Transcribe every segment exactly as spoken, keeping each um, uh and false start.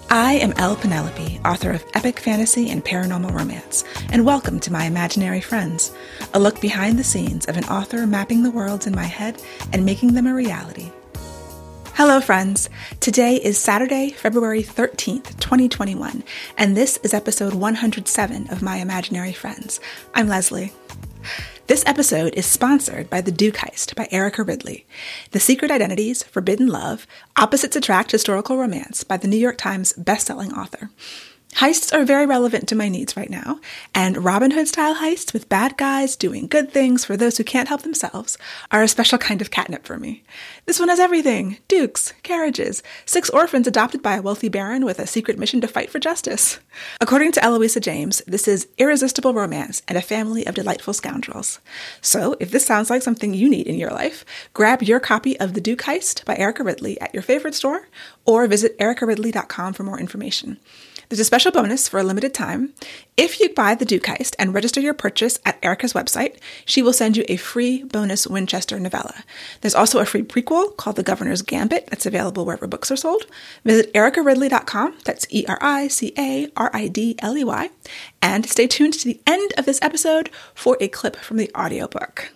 I am Elle Penelope, author of epic fantasy and paranormal romance, and welcome to My Imaginary Friends, a look behind the scenes of an author mapping the worlds in my head and making them a reality. Hello, friends. Today is Saturday, February thirteenth, twenty twenty-one, and this is episode one hundred seven of My Imaginary Friends. I'm Leslie. This episode is sponsored by The Duke Heist by Erica Ridley, The Secret Identities, Forbidden Love, Opposites Attract Historical Romance by the New York Times bestselling author. Heists are very relevant to my needs right now, and Robin Hood-style heists with bad guys doing good things for those who can't help themselves are a special kind of catnip for me. This one has everything: dukes, carriages, six orphans adopted by a wealthy baron with a secret mission to fight for justice. According to Eloisa James, this is irresistible romance and a family of delightful scoundrels. So, if this sounds like something you need in your life, grab your copy of The Duke Heist by Erica Ridley at your favorite store, or visit erica ridley dot com for more information. There's a special bonus for a limited time. If you buy The Duke Heist and register your purchase at Erica's website, she will send you a free bonus Winchester novella. There's also a free prequel called The Governor's Gambit that's available wherever books are sold. Visit erica ridley dot com, that's E R I C A R I D L E Y, and stay tuned to the end of this episode for a clip from the audiobook.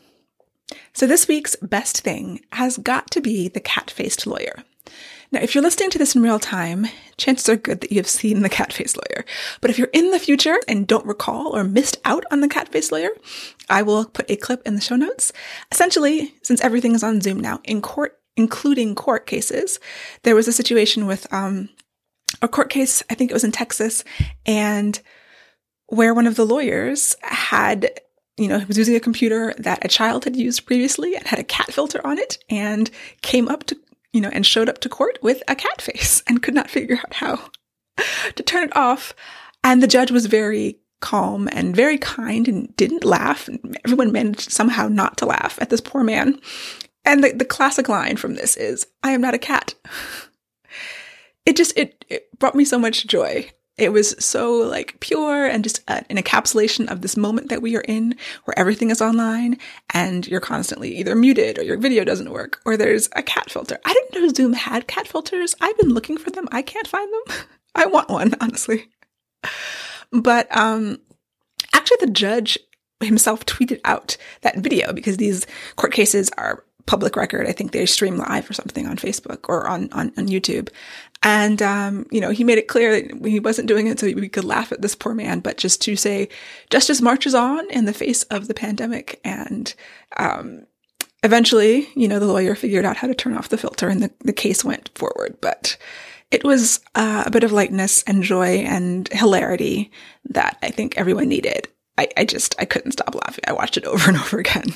So this week's best thing has got to be The Cat-Faced Lawyer. Now, if you're listening to this in real time, chances are good that you have seen The Cat-Faced Lawyer. But if you're in the future and don't recall or missed out on The Cat-Faced Lawyer, I will put a clip in the show notes. Essentially, since everything is on Zoom now, in court, including court cases, there was a situation with um, a court case, I think it was in Texas, and where one of the lawyers had, you know, he was using a computer that a child had used previously and had a cat filter on it, and came up to you know, and showed up to court with a cat face and could not figure out how to turn it off. And the judge was very calm and very kind and didn't laugh. And everyone managed somehow not to laugh at this poor man. And the, the classic line from this is, "I am not a cat." It just, it, it brought me so much joy. It was so like pure and just a, an encapsulation of this moment that we are in, where everything is online and you're constantly either muted or your video doesn't work or there's a cat filter. I didn't know Zoom had cat filters. I've been looking for them. I can't find them. I want one, honestly. But um, actually the judge himself tweeted out that video because these court cases are public record. I think they stream live or something on Facebook or on, on, on YouTube. And, um, you know, he made it clear that he wasn't doing it so we could laugh at this poor man, but just to say justice marches on in the face of the pandemic. And um, eventually, you know, the lawyer figured out how to turn off the filter and the, the case went forward. But it was uh, a bit of lightness and joy and hilarity that I think everyone needed. I, I just, I couldn't stop laughing. I watched it over and over again,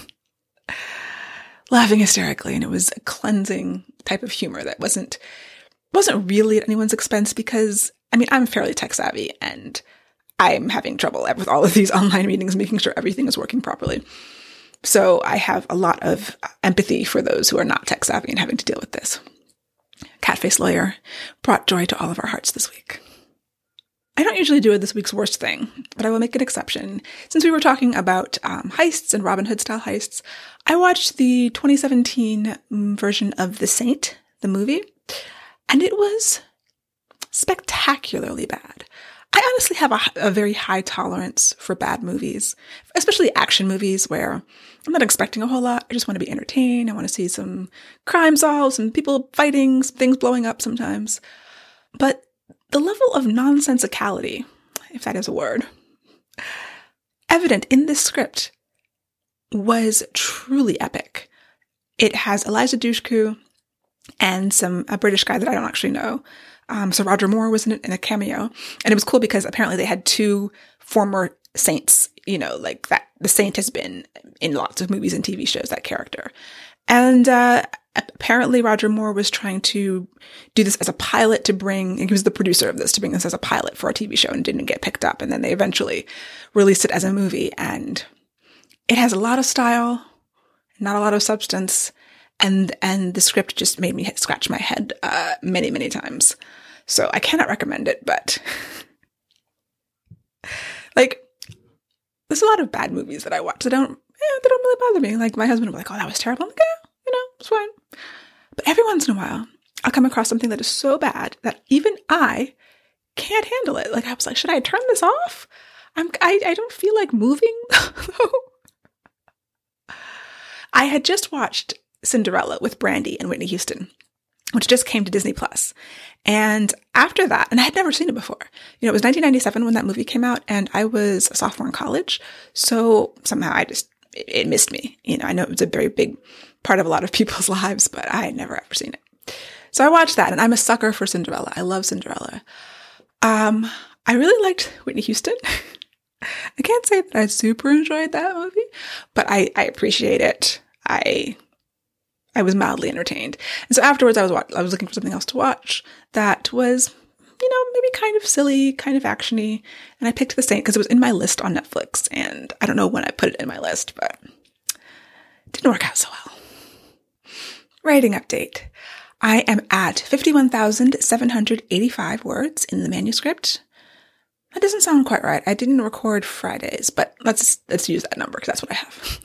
laughing hysterically. And it was a cleansing type of humor that wasn't wasn't really at anyone's expense because, I mean, I'm fairly tech savvy and I'm having trouble with all of these online meetings, making sure everything is working properly. So I have a lot of empathy for those who are not tech savvy and having to deal with this. Cat-Faced Lawyer brought joy to all of our hearts this week. I don't usually do this week's worst thing, but I will make an exception. Since we were talking about um, heists and Robin Hood style heists, I watched the twenty seventeen version of The Saint, the movie. And it was spectacularly bad. I honestly have a, a very high tolerance for bad movies, especially action movies where I'm not expecting a whole lot. I just want to be entertained. I want to see some crime solved, some people fighting, some things blowing up sometimes. But the level of nonsensicality, if that is a word, evident in this script was truly epic. It has Eliza Dushku and some a British guy that I don't actually know. Um, so Roger Moore was in it in a cameo. And it was cool because apparently they had two former saints, you know, like that. The saint has been in lots of movies and T V shows, that character. And uh, apparently Roger Moore was trying to do this as a pilot to bring, he was the producer of this, to bring this as a pilot for a T V show and didn't get picked up. And then they eventually released it as a movie. And it has a lot of style, not a lot of substance. And, and the script just made me scratch my head, uh, many, many times. So I cannot recommend it, but like, there's a lot of bad movies that I watch that don't, eh, they don't really bother me. Like my husband will be like, "Oh, that was terrible." I'm like, "Yeah, you know, it's fine." But every once in a while, I'll come across something that is so bad that even I can't handle it. Like, I was like, should I turn this off? I'm, I, I don't feel like moving. I had just watched Cinderella with Brandy and Whitney Houston, which just came to Disney Plus. And after that, and I had never seen it before, you know, it was nineteen ninety-seven when that movie came out, and I was a sophomore in college. So somehow I just, it, it missed me. You know, I know it was a very big part of a lot of people's lives, but I had never ever seen it. So I watched that, and I'm a sucker for Cinderella. I love Cinderella. Um, I really liked Whitney Houston. I can't say that I super enjoyed that movie, but I, I appreciate it. I I was mildly entertained. And so afterwards I was watch- I was looking for something else to watch that was, you know, maybe kind of silly, kind of actiony. And I picked the same because it was in my list on Netflix. And I don't know when I put it in my list, but it didn't work out so well. Writing update. I am at fifty-one thousand seven hundred eighty-five words in the manuscript. That doesn't sound quite right. I didn't record Fridays, but let's let's use that number because that's what I have.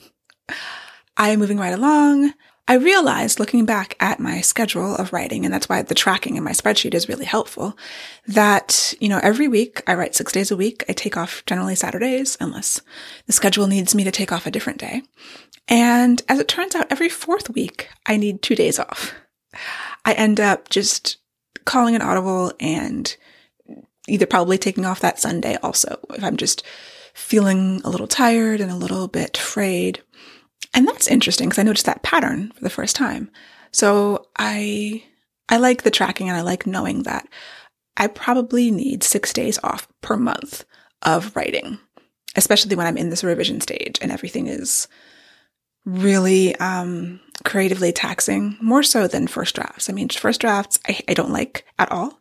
I am moving right along. I realized looking back at my schedule of writing, and that's why the tracking in my spreadsheet is really helpful, that, you know, every week I write six days a week. I take off generally Saturdays unless the schedule needs me to take off a different day. And as it turns out, every fourth week I need two days off. I end up just calling an audible and either probably taking off that Sunday also if I'm just feeling a little tired and a little bit frayed. And that's interesting because I noticed that pattern for the first time. So I I like the tracking, and I like knowing that I probably need six days off per month of writing, especially when I'm in this revision stage and everything is really um, creatively taxing, more so than first drafts. I mean, first drafts I, I don't like at all,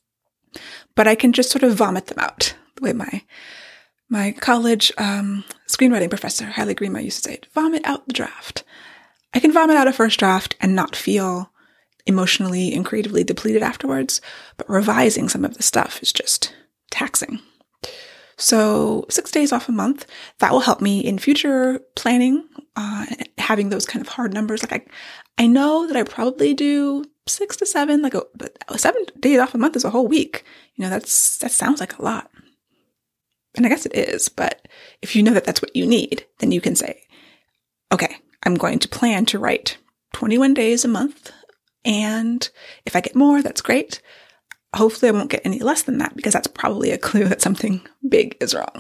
but I can just sort of vomit them out the way my My college um, screenwriting professor, Hailey Greenma, used to say, vomit out the draft. I can vomit out a first draft and not feel emotionally and creatively depleted afterwards, but revising some of the stuff is just taxing. So six days off a month, that will help me in future planning, uh, having those kind of hard numbers. Like I, I know that I probably do six to seven, like a, but seven days off a month is a whole week. You know, that's, that sounds like a lot. And I guess it is, but if you know that that's what you need, then you can say, okay, I'm going to plan to write twenty-one days a month. And if I get more, that's great. Hopefully I won't get any less than that because that's probably a clue that something big is wrong.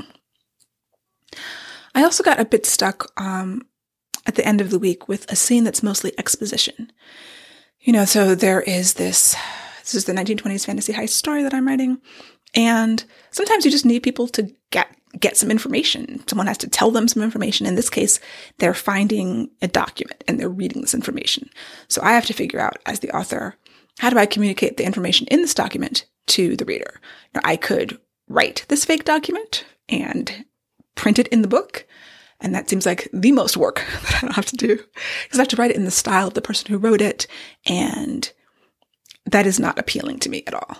I also got a bit stuck um, at the end of the week with a scene that's mostly exposition. You know, so there is this, this is the nineteen twenties fantasy heist story that I'm writing. And sometimes you just need people to get get some information. Someone has to tell them some information. In this case, they're finding a document and they're reading this information. So I have to figure out, as the author, how do I communicate the information in this document to the reader? Now, I could write this fake document and print it in the book. And that seems like the most work that I don't have to do because I have to write it in the style of the person who wrote it. And that is not appealing to me at all.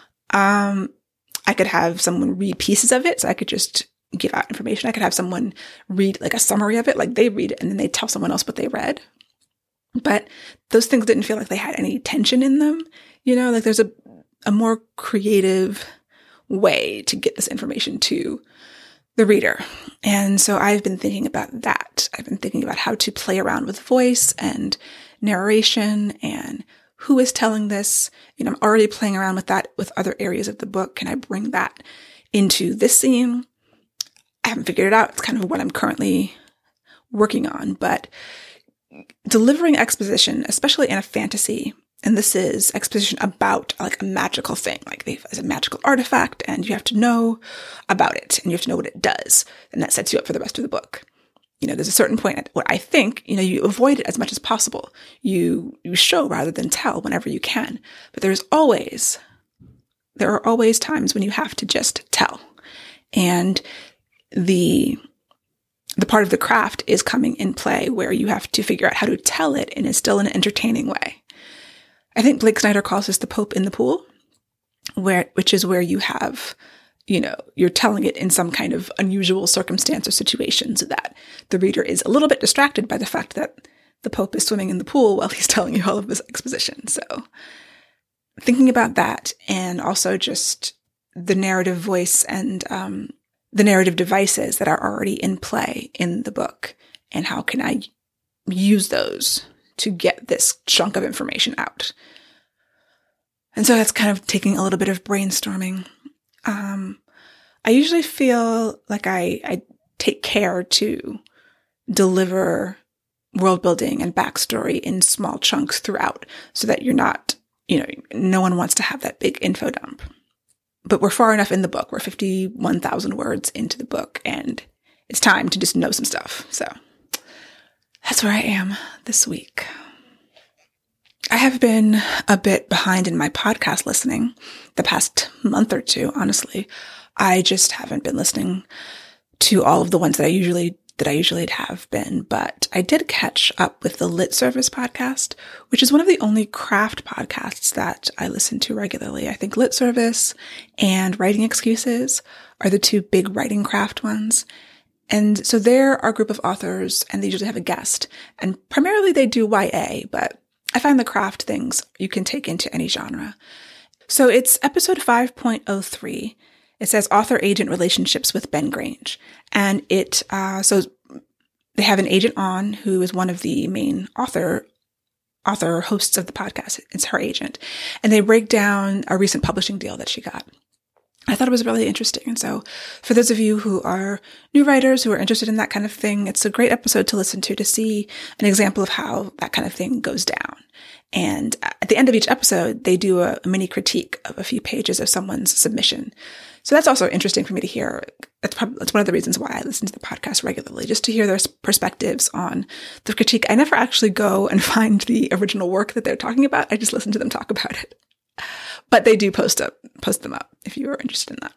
Um, I could have someone read pieces of it. So I could just give out information. I could have someone read like a summary of it, like they read it and then they tell someone else what they read. But those things didn't feel like they had any tension in them. You know, like there's a, a more creative way to get this information to the reader. And so I've been thinking about that. I've been thinking about how to play around with voice and narration and who is telling this. You know, I'm already playing around with that with other areas of the book. Can I bring that into this scene? I haven't figured it out. It's kind of what I'm currently working on, but delivering exposition, especially in a fantasy, and this is exposition about like a magical thing, like it's a magical artifact and you have to know about it and you have to know what it does. And that sets you up for the rest of the book. You know, there's a certain point at what I think, you know, you avoid it as much as possible. You, you show rather than tell whenever you can. But there's always, there are always times when you have to just tell. And the, the part of the craft is coming in play where you have to figure out how to tell it in a still an entertaining way. I think Blake Snyder calls this the Pope in the pool, where, which is where you have, you know, you're telling it in some kind of unusual circumstance or situation so that the reader is a little bit distracted by the fact that the Pope is swimming in the pool while he's telling you all of this exposition. So thinking about that and also just the narrative voice and um, the narrative devices that are already in play in the book, and how can I use those to get this chunk of information out. And so that's kind of taking a little bit of brainstorming. Um, I usually feel like I, I take care to deliver world building and backstory in small chunks throughout, so that you're not, you know, no one wants to have that big info dump. But we're far enough in the book. We're fifty-one thousand words into the book, and it's time to just know some stuff. So that's where I am this week. I have been a bit behind in my podcast listening the past month or two, honestly. I just haven't been listening to all of the ones that I usually that I usually have been, but I did catch up with the Lit Service podcast, which is one of the only craft podcasts that I listen to regularly. I think Lit Service and Writing Excuses are the two big writing craft ones. And so they're our group of authors, and they usually have a guest, and primarily they do Y A, but I find the craft things you can take into any genre. So it's episode five point oh three. It says author-agent relationships with Ben Grange. And it, uh, so they have an agent on who is one of the main author, author hosts of the podcast. It's her agent. And they break down a recent publishing deal that she got. I thought it was really interesting. And so for those of you who are new writers who are interested in that kind of thing, it's a great episode to listen to, to see an example of how that kind of thing goes down. And at the end of each episode, they do a, a mini critique of a few pages of someone's submission. So that's also interesting for me to hear. That's probably, that's one of the reasons why I listen to the podcast regularly, just to hear their perspectives on the critique. I never actually go and find the original work that they're talking about. I just listen to them talk about it. But they do post up, post them up if you are interested in that.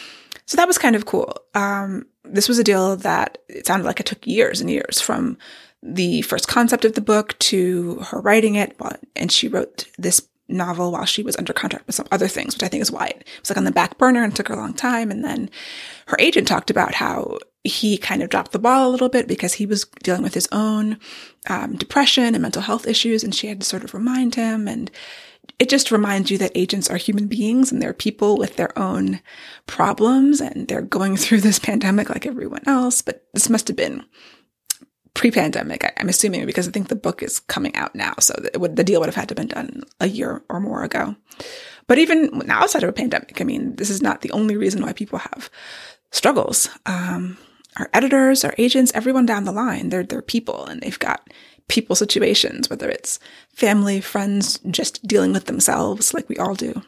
So that was kind of cool. Um, this was a deal that it sounded like it took years and years, from the first concept of the book to her writing it. And she wrote this novel while she was under contract with some other things, which I think is why it was like on the back burner and took her a long time. And then her agent talked about how he kind of dropped the ball a little bit because he was dealing with his own um, depression and mental health issues, and she had to sort of remind him. And it just reminds you that agents are human beings, and they're people with their own problems, and they're going through this pandemic like everyone else. But this must have been pre-pandemic, I'm assuming, because I think the book is coming out now. So it would, the deal would have had to have been done a year or more ago. But even outside of a pandemic, I mean, this is not the only reason why people have struggles. Um, our editors, our agents, everyone down the line, they're, they're people, and they've got people situations, whether it's family, friends, just dealing with themselves like we all do.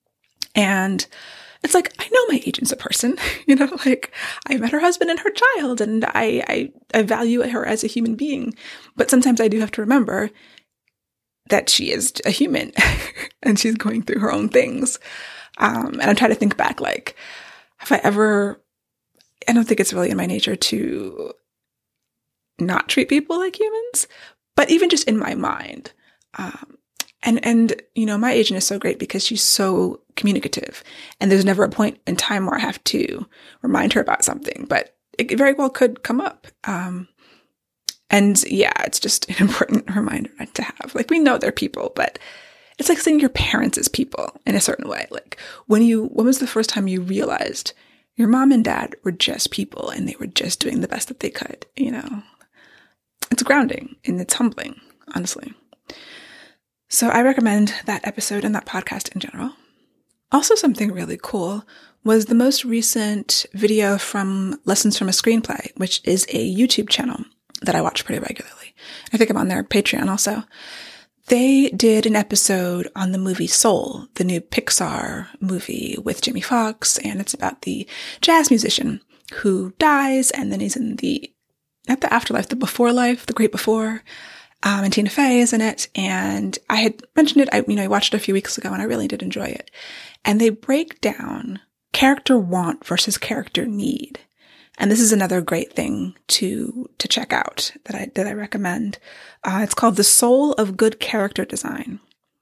And it's like, I know my agent's a person, you know, like I met her husband and her child, and I, I, I value her as a human being. But sometimes I do have to remember that she is a human and she's going through her own things. Um, and I'm trying to think back, like, have I ever, I don't think it's really in my nature to not treat people like humans, but even just in my mind. Um, And, and, you know, my agent is so great because she's so communicative, and there's never a point in time where I have to remind her about something, but it very well could come up. Um, and yeah, it's just an important reminder to have. Like, we know they're people, but it's like seeing your parents as people in a certain way. Like, when you, when was the first time you realized your mom and dad were just people and they were just doing the best that they could, you know? It's grounding and it's humbling, honestly. So I recommend that episode and that podcast in general. Also, something really cool was the most recent video from Lessons from a Screenplay, which is a YouTube channel that I watch pretty regularly. I think I'm on their Patreon also. They did an episode on the movie Soul, the new Pixar movie with Jamie Foxx, and it's about the jazz musician who dies, and then he's in the, not the afterlife, the before life, the great before. Um, and Tina Fey is in it. And I had mentioned it, I, you know, I watched it a few weeks ago and I really did enjoy it. And they break down character want versus character need. And this is another great thing to, to check out that I, that I recommend. Uh, it's called The Soul of Good Character Design.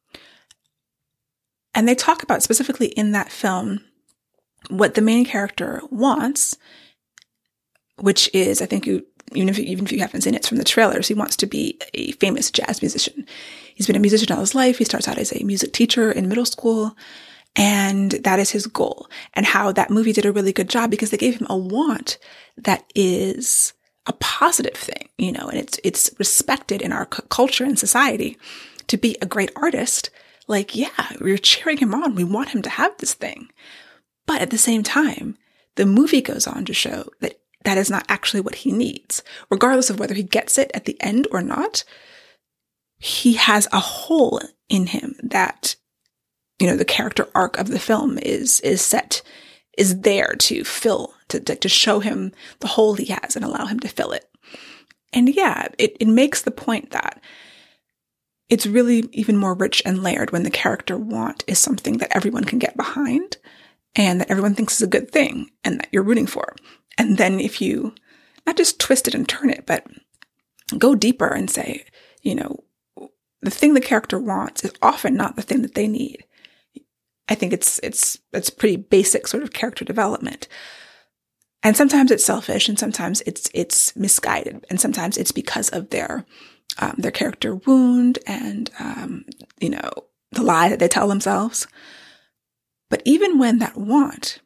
And they talk about specifically in that film what the main character wants, which is, I think you, Even if, even if you haven't seen it, it's from the trailers, he wants to be a famous jazz musician. He's been a musician all his life. He starts out as a music teacher in middle school. And that is his goal, and how that movie did a really good job because they gave him a want that is a positive thing, you know, and it's, it's respected in our c- culture and society to be a great artist. Like, yeah, we're cheering him on. We want him to have this thing. But at the same time, the movie goes on to show that that is not actually what he needs. Regardless of whether he gets it at the end or not, he has a hole in him that, you know, the character arc of the film is, is set, is there to fill, to, to, to show him the hole he has and allow him to fill it. And yeah, it, it makes the point that it's really even more rich and layered when the character want is something that everyone can get behind and that everyone thinks is a good thing and that you're rooting for. And then if you not just twist it and turn it, but go deeper and say, you know, the thing the character wants is often not the thing that they need. I think it's, it's, it's pretty basic sort of character development. And sometimes it's selfish and sometimes it's, it's misguided. And sometimes it's because of their, um, their character wound and, um, you know, the lie that they tell themselves. But even when that want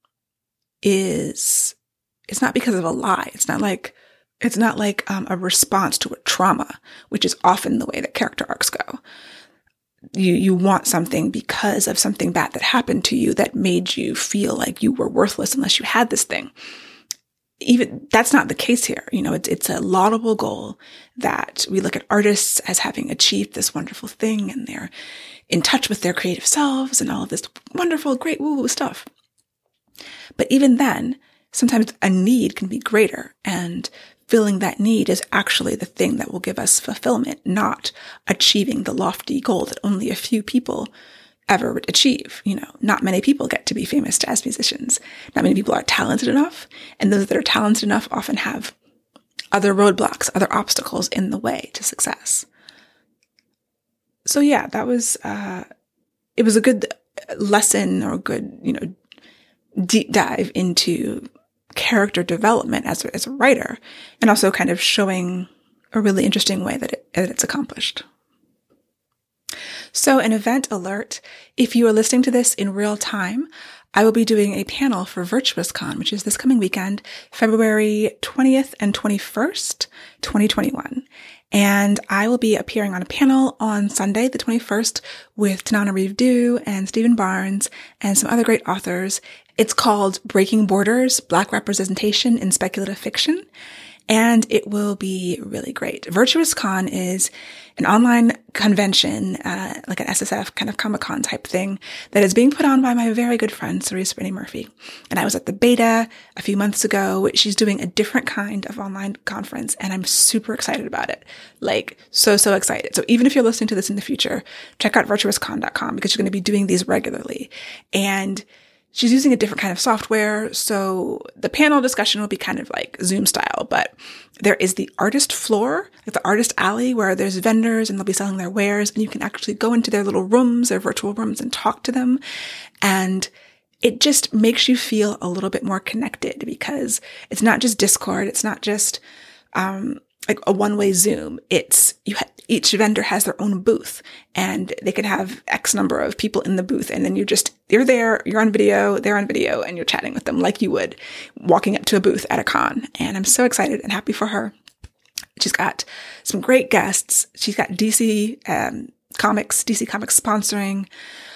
is, it's not because of a lie. It's not like, it's not like, um, a response to a trauma, which is often the way that character arcs go. You, you want something because of something bad that happened to you that made you feel like you were worthless unless you had this thing. Even that's not the case here. You know, it's, it's a laudable goal that we look at artists as having achieved this wonderful thing and they're in touch with their creative selves and all of this wonderful, great woo-woo stuff. But even then, sometimes a need can be greater, and filling that need is actually the thing that will give us fulfillment, not achieving the lofty goal that only a few people ever achieve. You know, not many people get to be famous jazz musicians. Not many people are talented enough. And those that are talented enough often have other roadblocks, other obstacles in the way to success. So yeah, that was, uh, it was a good lesson or a good, you know, deep dive into character development as a, as a writer, and also kind of showing a really interesting way that, it, that it's accomplished. So an event alert, if you are listening to this in real time, I will be doing a panel for VirtuousCon, which is this coming weekend, February twentieth and twenty-first, twenty twenty-one. And I will be appearing on a panel on Sunday, the twenty-first, with Tanana Reeve-Dew and Stephen Barnes and some other great authors. It's called Breaking Borders, Black Representation in Speculative Fiction, and it will be really great. VirtuousCon is an online convention, uh, like an S S F kind of Comic-Con type thing that is being put on by my very good friend, Cerise Brittany Murphy. And I was at the beta a few months ago. She's doing a different kind of online conference, and I'm super excited about it. Like, so, so excited. So even if you're listening to this in the future, check out virtuous con dot com because she's going to be doing these regularly. And she's using a different kind of software, so the panel discussion will be kind of like Zoom style, but there is the artist floor, like the artist alley, where there's vendors and they'll be selling their wares, and you can actually go into their little rooms, their virtual rooms, and talk to them. And it just makes you feel a little bit more connected because it's not just Discord, it's not just um like a one-way Zoom. It's you. Ha- each vendor has their own booth, and they could have X number of people in the booth, and then you just you're there, you're on video, they're on video, and you're chatting with them like you would walking up to a booth at a con. And I'm so excited and happy for her. She's got some great guests. She's got D C um, Comics, D C Comics sponsoring,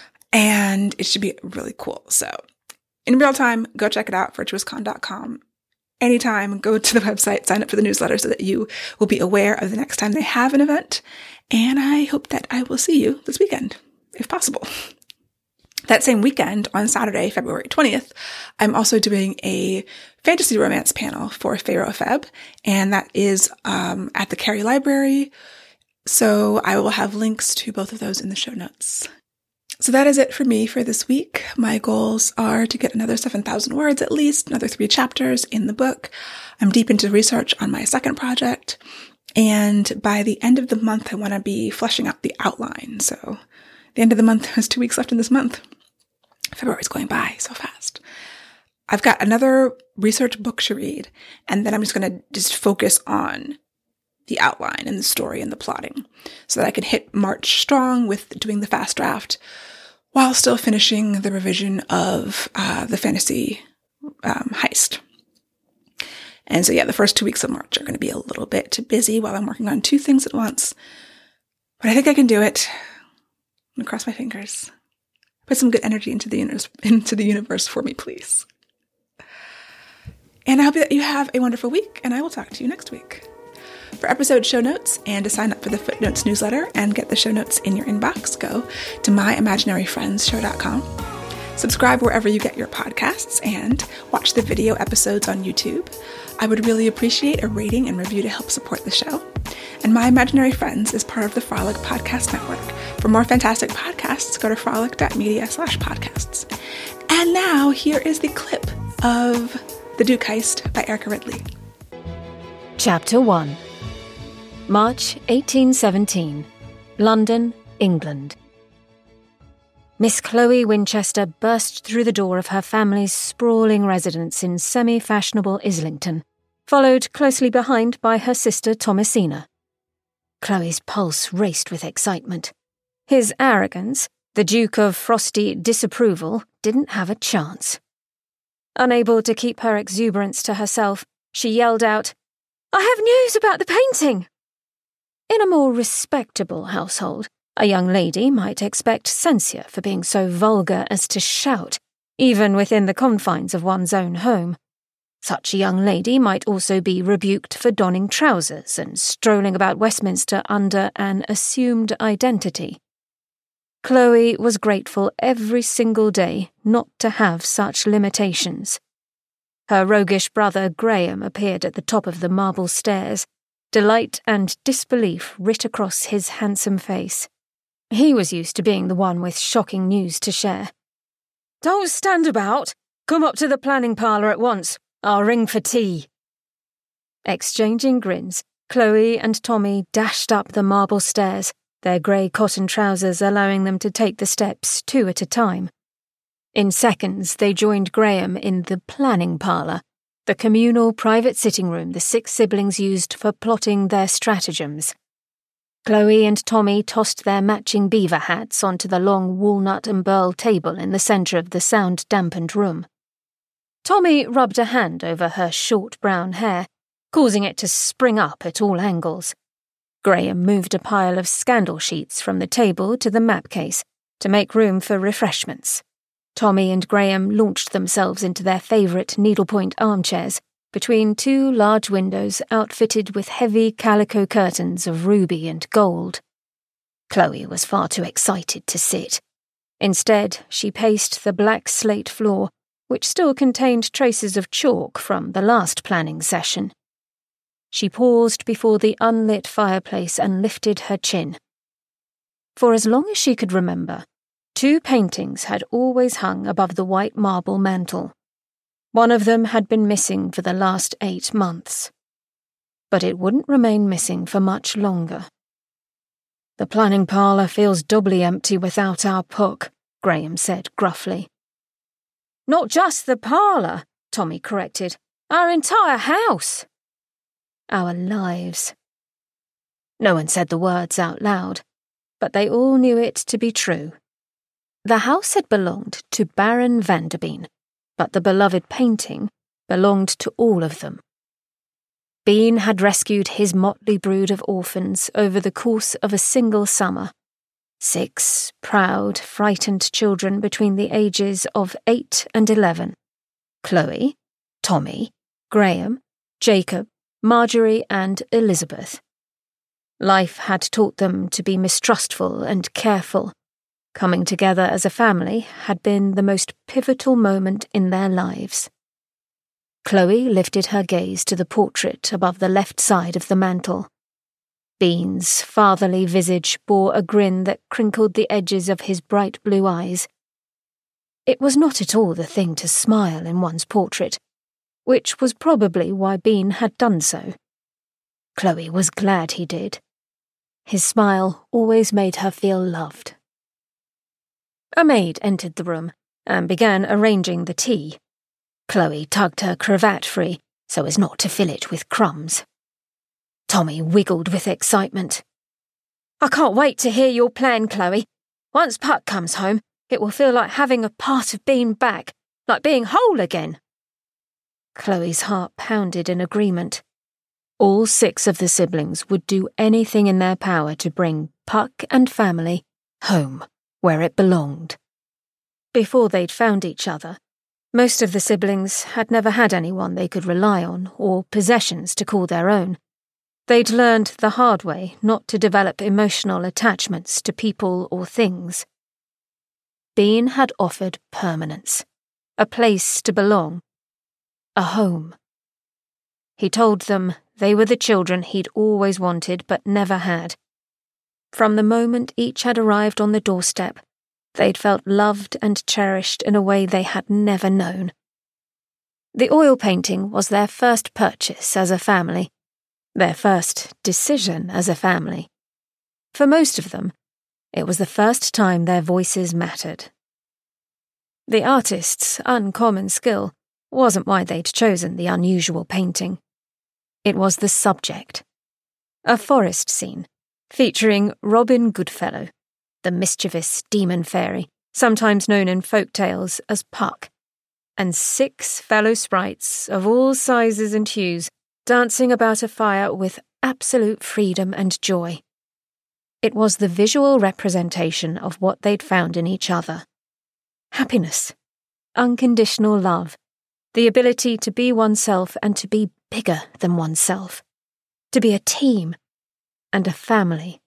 and it should be really cool. So, in real time, go check it out. virtuous con dot com. Anytime, go to the website, sign up for the newsletter so that you will be aware of the next time they have an event. And I hope that I will see you this weekend, if possible. That same weekend, on Saturday, February twentieth, I'm also doing a fantasy romance panel for Pharaoh Feb, and that is um, at the Cary Library. So I will have links to both of those in the show notes. So that is it for me for this week. My goals are to get another seven thousand words at least, another three chapters in the book. I'm deep into research on my second project. And by the end of the month, I want to be fleshing out the outline. So the end of the month has two weeks left in this month. February's going by so fast. I've got another research book to read, and then I'm just going to just focus on the outline and the story and the plotting so that I can hit March strong with doing the fast draft. while still finishing the revision of uh, the fantasy um, heist. And so, yeah, the first two weeks of March are going to be a little bit busy while I'm working on two things at once. But I think I can do it. I'm going to cross my fingers. Put some good energy into the universe, into the universe for me, please. And I hope that you have a wonderful week, and I will talk to you next week. For episode show notes and to sign up for the Footnotes newsletter and get the show notes in your inbox, go to my imaginary friends show dot com. Subscribe wherever you get your podcasts and watch the video episodes on YouTube. I would really appreciate a rating and review to help support the show. And My Imaginary Friends is part of the Frolic Podcast Network. For more fantastic podcasts, go to frolic dot media slash podcasts. And now here is the clip of The Duke Heist by Erica Ridley. Chapter one. March eighteen seventeen. London, England. Miss Chloe Winchester burst through the door of her family's sprawling residence in semi-fashionable Islington, followed closely behind by her sister Thomasina. Chloe's pulse raced with excitement. His arrogance, the Duke of frosty disapproval, didn't have a chance. Unable to keep her exuberance to herself, she yelled out, "I have news about the painting!" In a more respectable household, a young lady might expect censure for being so vulgar as to shout, even within the confines of one's own home. Such a young lady might also be rebuked for donning trousers and strolling about Westminster under an assumed identity. Chloe was grateful every single day not to have such limitations. Her roguish brother Graham appeared at the top of the marble stairs, delight and disbelief writ across his handsome face. He was used to being the one with shocking news to share. "Don't stand about. Come up to the planning parlour at once. I'll ring for tea." Exchanging grins, Chloe and Tommy dashed up the marble stairs, their grey cotton trousers allowing them to take the steps two at a time. In seconds, they joined Graham in the planning parlour, the communal private sitting room the six siblings used for plotting their stratagems. Chloe and Tommy tossed their matching beaver hats onto the long walnut and burl table in the centre of the sound-dampened room. Tommy rubbed a hand over her short brown hair, causing it to spring up at all angles. Graham moved a pile of scandal sheets from the table to the map case to make room for refreshments. Tommy and Graham launched themselves into their favourite needlepoint armchairs between two large windows outfitted with heavy calico curtains of ruby and gold. Chloe was far too excited to sit. Instead, she paced the black slate floor, which still contained traces of chalk from the last planning session. She paused before the unlit fireplace and lifted her chin. For as long as she could remember, two paintings had always hung above the white marble mantel. One of them had been missing for the last eight months. But it wouldn't remain missing for much longer. "The planning parlour feels doubly empty without our Puck," Graham said gruffly. "Not just the parlour," Tommy corrected. "Our entire house." "Our lives." No one said the words out loud, but they all knew it to be true. The house had belonged to Baron Vanderbean, but the beloved painting belonged to all of them. Bean had rescued his motley brood of orphans over the course of a single summer. Six proud, frightened children between the ages of eight and eleven. Chloe, Tommy, Graham, Jacob, Marjorie and Elizabeth. Life had taught them to be mistrustful and careful. Coming together as a family had been the most pivotal moment in their lives. Chloe lifted her gaze to the portrait above the left side of the mantel. Bean's fatherly visage bore a grin that crinkled the edges of his bright blue eyes. It was not at all the thing to smile in one's portrait, which was probably why Bean had done so. Chloe was glad he did. His smile always made her feel loved. A maid entered the room and began arranging the tea. Chloe tugged her cravat free so as not to fill it with crumbs. Tommy wiggled with excitement. "I can't wait to hear your plan, Chloe. Once Puck comes home, It will feel like having a part of Bean back, like being whole again. Chloe's heart pounded in agreement. All six of the siblings would do anything in their power to bring Puck and family home, where it belonged. Before they'd found each other, most of the siblings had never had anyone they could rely on or possessions to call their own. They'd learned the hard way not to develop emotional attachments to people or things. Bean had offered permanence, a place to belong, a home. He told them they were the children he'd always wanted but never had. From the moment each had arrived on the doorstep, they'd felt loved and cherished in a way they had never known. The oil painting was their first purchase as a family, their first decision as a family. For most of them, it was the first time their voices mattered. The artist's uncommon skill wasn't why they'd chosen the unusual painting. It was the subject. A forest scene featuring Robin Goodfellow, the mischievous demon fairy, sometimes known in folk tales as Puck, and six fellow sprites of all sizes and hues dancing about a fire with absolute freedom and joy. It was the visual representation of what they'd found in each other. Happiness, unconditional love, the ability to be oneself and to be bigger than oneself, to be a team and a family.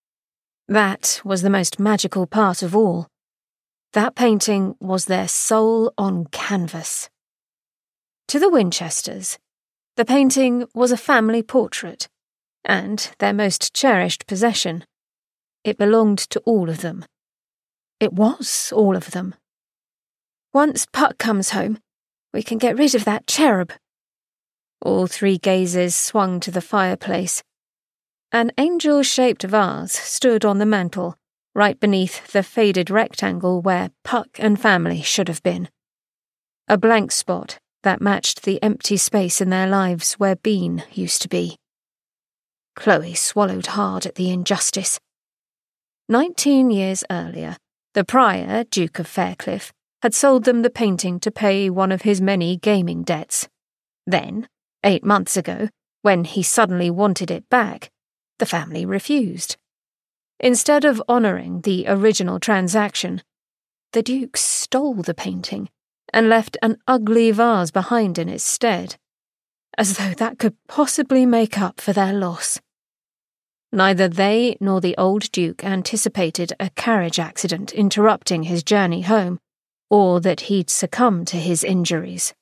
That was the most magical part of all. That painting was their soul on canvas. To the Winchesters, the painting was a family portrait, and their most cherished possession. It belonged to all of them. It was all of them. Once Puck comes home, we can get rid of that cherub. All three gazes swung to the fireplace. An angel-shaped vase stood on the mantel, right beneath the faded rectangle where Puck and family should have been. A blank spot that matched the empty space in their lives where Bean used to be. Chloe swallowed hard at the injustice. Nineteen years earlier, the prior, Duke of Faircliff, had sold them the painting to pay one of his many gaming debts. Then, eight months ago, when he suddenly wanted it back, the family refused. Instead of honouring the original transaction, the Duke stole the painting and left an ugly vase behind in its stead, as though that could possibly make up for their loss. Neither they nor the old Duke anticipated a carriage accident interrupting his journey home, or that he'd succumb to his injuries.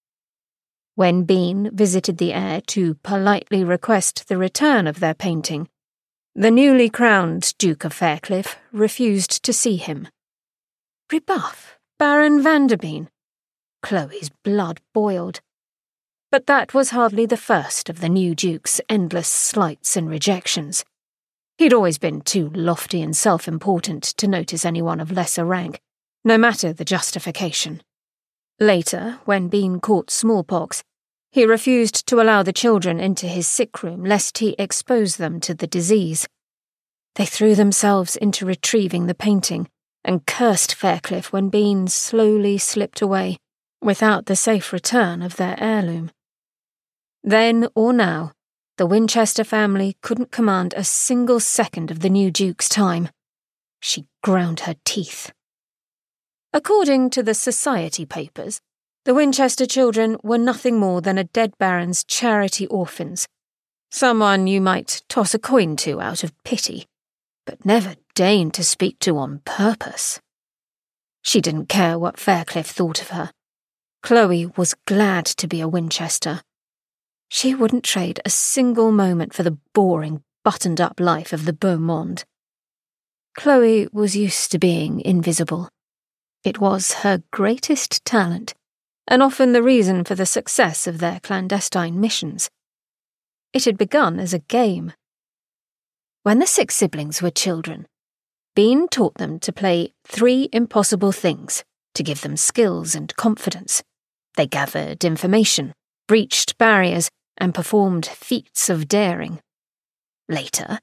When Bean visited the heir to politely request the return of their painting, the newly crowned Duke of Faircliff refused to see him. Rebuff Baron Vanderbean. Chloe's blood boiled. But that was hardly the first of the new Duke's endless slights and rejections. He'd always been too lofty and self-important to notice anyone of lesser rank, no matter the justification. Later, when Bean caught smallpox, he refused to allow the children into his sick room lest he expose them to the disease. They threw themselves into retrieving the painting and cursed Faircliff when Bean slowly slipped away, without the safe return of their heirloom. Then or now, the Winchester family couldn't command a single second of the new Duke's time. She ground her teeth. According to the society papers, the Winchester children were nothing more than a dead baron's charity orphans, someone you might toss a coin to out of pity, but never deign to speak to on purpose. She didn't care what Faircliff thought of her. Chloe was glad to be a Winchester. She wouldn't trade a single moment for the boring, buttoned-up life of the beau monde. Chloe was used to being invisible. It was her greatest talent, and often the reason for the success of their clandestine missions. It had begun as a game. When the six siblings were children, Bean taught them to play three impossible things to give them skills and confidence. They gathered information, breached barriers, and performed feats of daring. Later,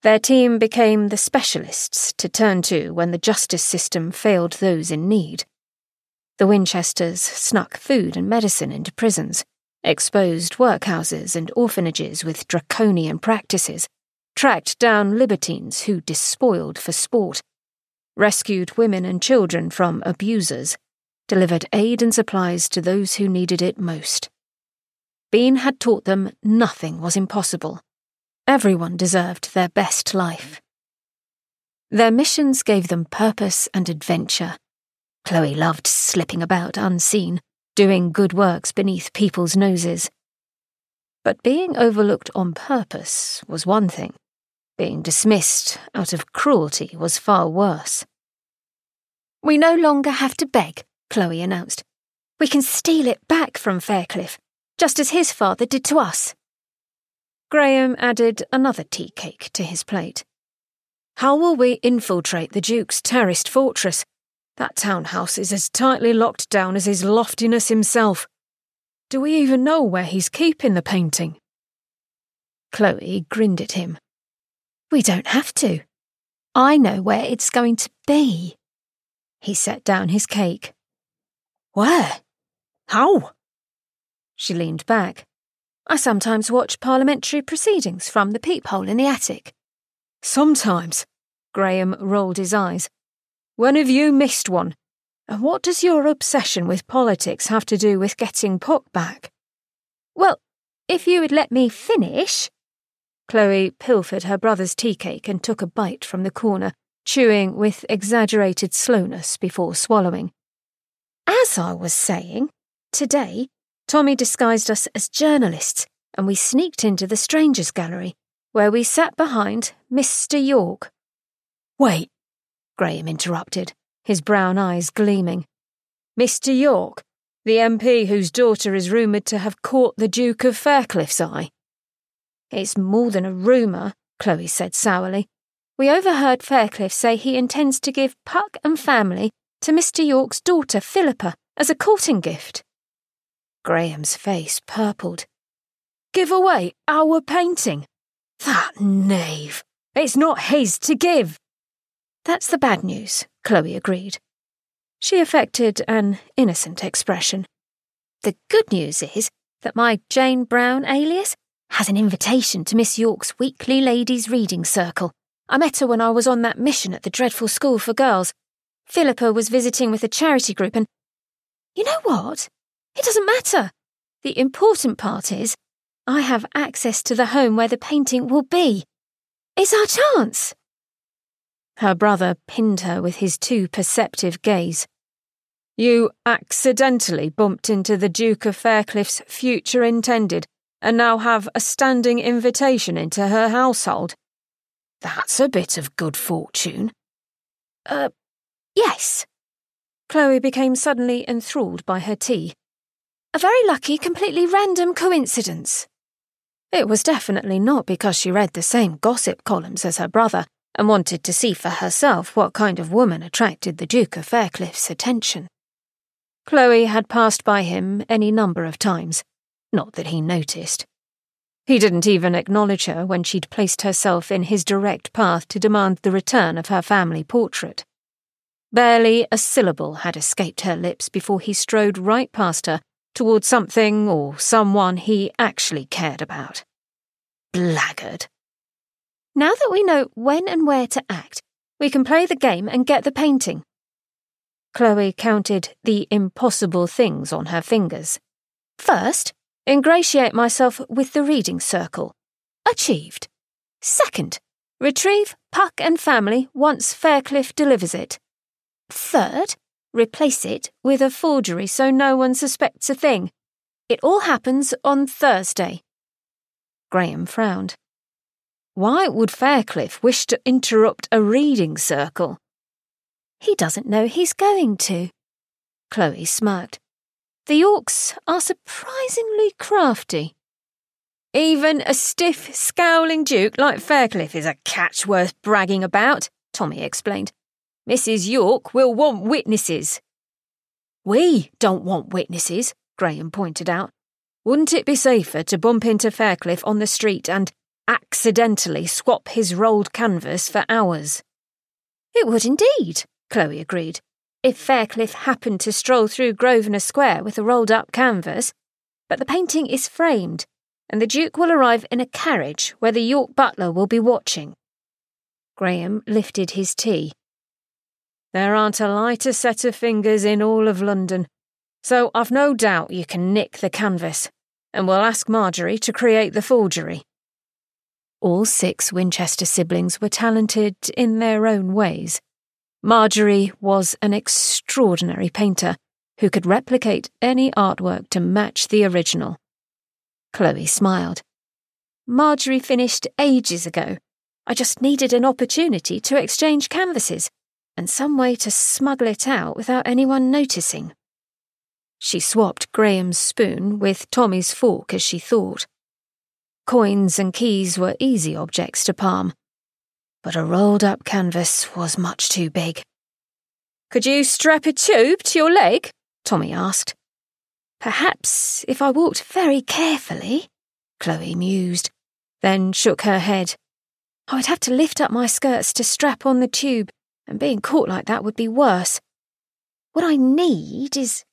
Their team became the specialists to turn to when the justice system failed those in need. The Winchesters snuck food and medicine into prisons, exposed workhouses and orphanages with draconian practices, tracked down libertines who despoiled for sport, rescued women and children from abusers, delivered aid and supplies to those who needed it most. Bean had taught them nothing was impossible. Everyone deserved their best life. Their missions gave them purpose and adventure. Chloe loved slipping about unseen, doing good works beneath people's noses. But being overlooked on purpose was one thing. Being dismissed out of cruelty was far worse. "We no longer have to beg," Chloe announced. "We can steal it back from Faircliff, just as his father did to us." Graham added another tea cake to his plate. "How will we infiltrate the Duke's terraced fortress? That townhouse is as tightly locked down as his loftiness himself. Do we even know where he's keeping the painting?" Chloe grinned at him. "We don't have to. I know where it's going to be." He set down his cake. "Where? How?" She leaned back. "I sometimes watch parliamentary proceedings from the peephole in the attic." "Sometimes?" Graham rolled his eyes. "When have you missed one? And what does your obsession with politics have to do with getting Puck back?" "Well, if you would let me finish..." Chloe pilfered her brother's tea cake and took a bite from the corner, chewing with exaggerated slowness before swallowing. "As I was saying, today, Tommy disguised us as journalists, and we sneaked into the Strangers' Gallery, where we sat behind Mister York." "Wait," Graham interrupted, his brown eyes gleaming. "Mister York, the M P whose daughter is rumoured to have caught the Duke of Faircliff's eye?" "It's more than a rumour," Chloe said sourly. "We overheard Faircliff say he intends to give Puck and family to Mister York's daughter Philippa as a courting gift." Graham's face purpled. "Give away our painting? That knave! It's not his to give." "That's the bad news," Chloe agreed. She affected an innocent expression. "The good news is that my Jane Brown alias has an invitation to Miss York's weekly ladies' reading circle. I met her when I was on that mission at the dreadful school for girls. Philippa was visiting with a charity group and... You know what? It doesn't matter. The important part is I have access to the home where the painting will be. It's our chance." Her brother pinned her with his too perceptive gaze. "You accidentally bumped into the Duke of Faircliff's future intended and now have a standing invitation into her household. That's a bit of good fortune." Uh, yes." Chloe became suddenly enthralled by her tea. "A very lucky, completely random coincidence." It was definitely not because she read the same gossip columns as her brother and wanted to see for herself what kind of woman attracted the Duke of Faircliff's attention. Chloe had passed by him any number of times, not that he noticed. He didn't even acknowledge her when she'd placed herself in his direct path to demand the return of her family portrait. Barely a syllable had escaped her lips before he strode right past her towards something or someone he actually cared about. Blackguard. "Now that we know when and where to act, we can play the game and get the painting." Chloe counted the impossible things on her fingers. "First, ingratiate myself with the reading circle. Achieved. Second, retrieve Puck and family once Faircliff delivers it. Third, replace it with a forgery so no one suspects a thing. It all happens on Thursday." Graham frowned. Why would Faircliff wish to interrupt a reading circle? "He doesn't know he's going to." Chloe smirked. "The Yorks are surprisingly crafty." "Even a stiff, scowling duke like Faircliff is a catch worth bragging about," Tommy explained. "Missus York will want witnesses." "We don't want witnesses," Graham pointed out. "Wouldn't it be safer to bump into Faircliff on the street and accidentally swap his rolled canvas for ours. It would indeed, Chloe agreed, if Faircliff happened to stroll through Grosvenor Square with a rolled-up canvas. But the painting is framed, and the Duke will arrive in a carriage where the York butler will be watching. Graham lifted his tea. There aren't a lighter set of fingers in all of London, so I've no doubt you can nick the canvas, and we'll ask Marjorie to create the forgery. All six Winchester siblings were talented in their own ways. Marjorie was an extraordinary painter who could replicate any artwork to match the original. Chloe smiled. Marjorie finished ages ago. I just needed an opportunity to exchange canvases, and some way to smuggle it out without anyone noticing. She swapped Graham's spoon with Tommy's fork as she thought. Coins and keys were easy objects to palm, but a rolled-up canvas was much too big. Could you strap a tube to your leg? Tommy asked. Perhaps if I walked very carefully, Chloe mused, then shook her head. I would have to lift up my skirts to strap on the tube, and being caught like that would be worse. What I need is...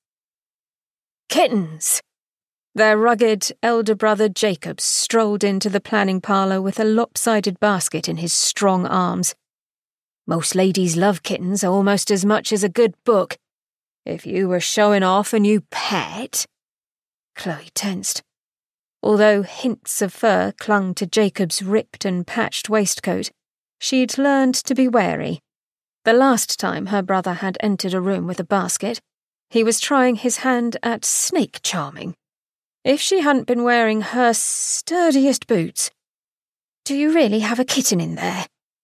kittens! Their rugged elder brother Jacob strolled into the planning parlour with a lopsided basket in his strong arms. Most ladies love kittens almost as much as a good book. If you were showing off a new pet... Chloe tensed. Although hints of fur clung to Jacob's ripped and patched waistcoat, she'd learned to be wary. The last time her brother had entered a room with a basket, he was trying his hand at snake charming. If she hadn't been wearing her sturdiest boots. Do you really have a kitten in there?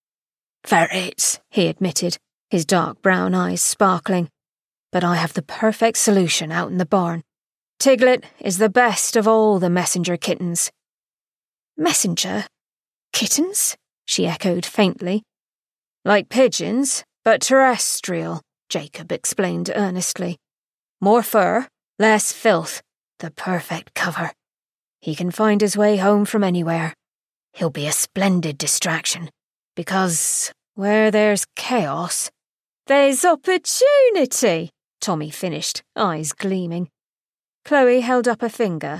Ferrets, he admitted, his dark brown eyes sparkling. But I have the perfect solution out in the barn. Tiglet is the best of all the messenger kittens. Messenger? Kittens? She echoed faintly. Like pigeons, but terrestrial, Jacob explained earnestly. More fur, less filth, the perfect cover. He can find his way home from anywhere. He'll be a splendid distraction, because where there's chaos, there's opportunity, Tommy finished, eyes gleaming. Chloe held up a finger.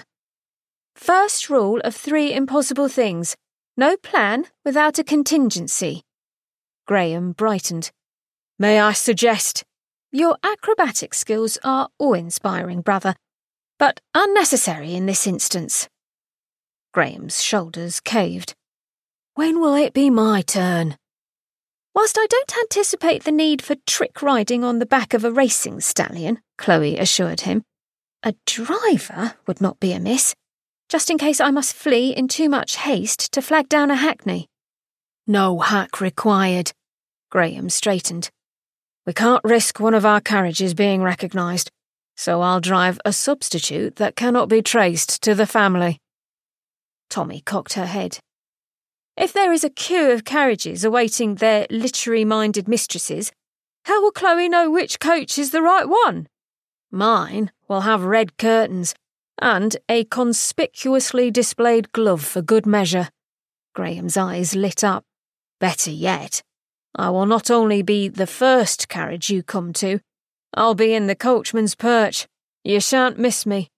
First rule of three impossible things. No plan without a contingency. Graham brightened. May I suggest? Your acrobatic skills are awe-inspiring, brother, but unnecessary in this instance. Graham's shoulders caved. When will it be my turn? Whilst I don't anticipate the need for trick riding on the back of a racing stallion, Chloe assured him, a driver would not be amiss, just in case I must flee in too much haste to flag down a hackney. No hack required. Graham straightened. We can't risk one of our carriages being recognised, so I'll drive a substitute that cannot be traced to the family. Tommy cocked her head. If there is a queue of carriages awaiting their literary-minded mistresses, how will Chloe know which coach is the right one? Mine will have red curtains and a conspicuously displayed glove for good measure. Graham's eyes lit up. Better yet, I will not only be the first carriage you come to, I'll be in the coachman's perch. You shan't miss me.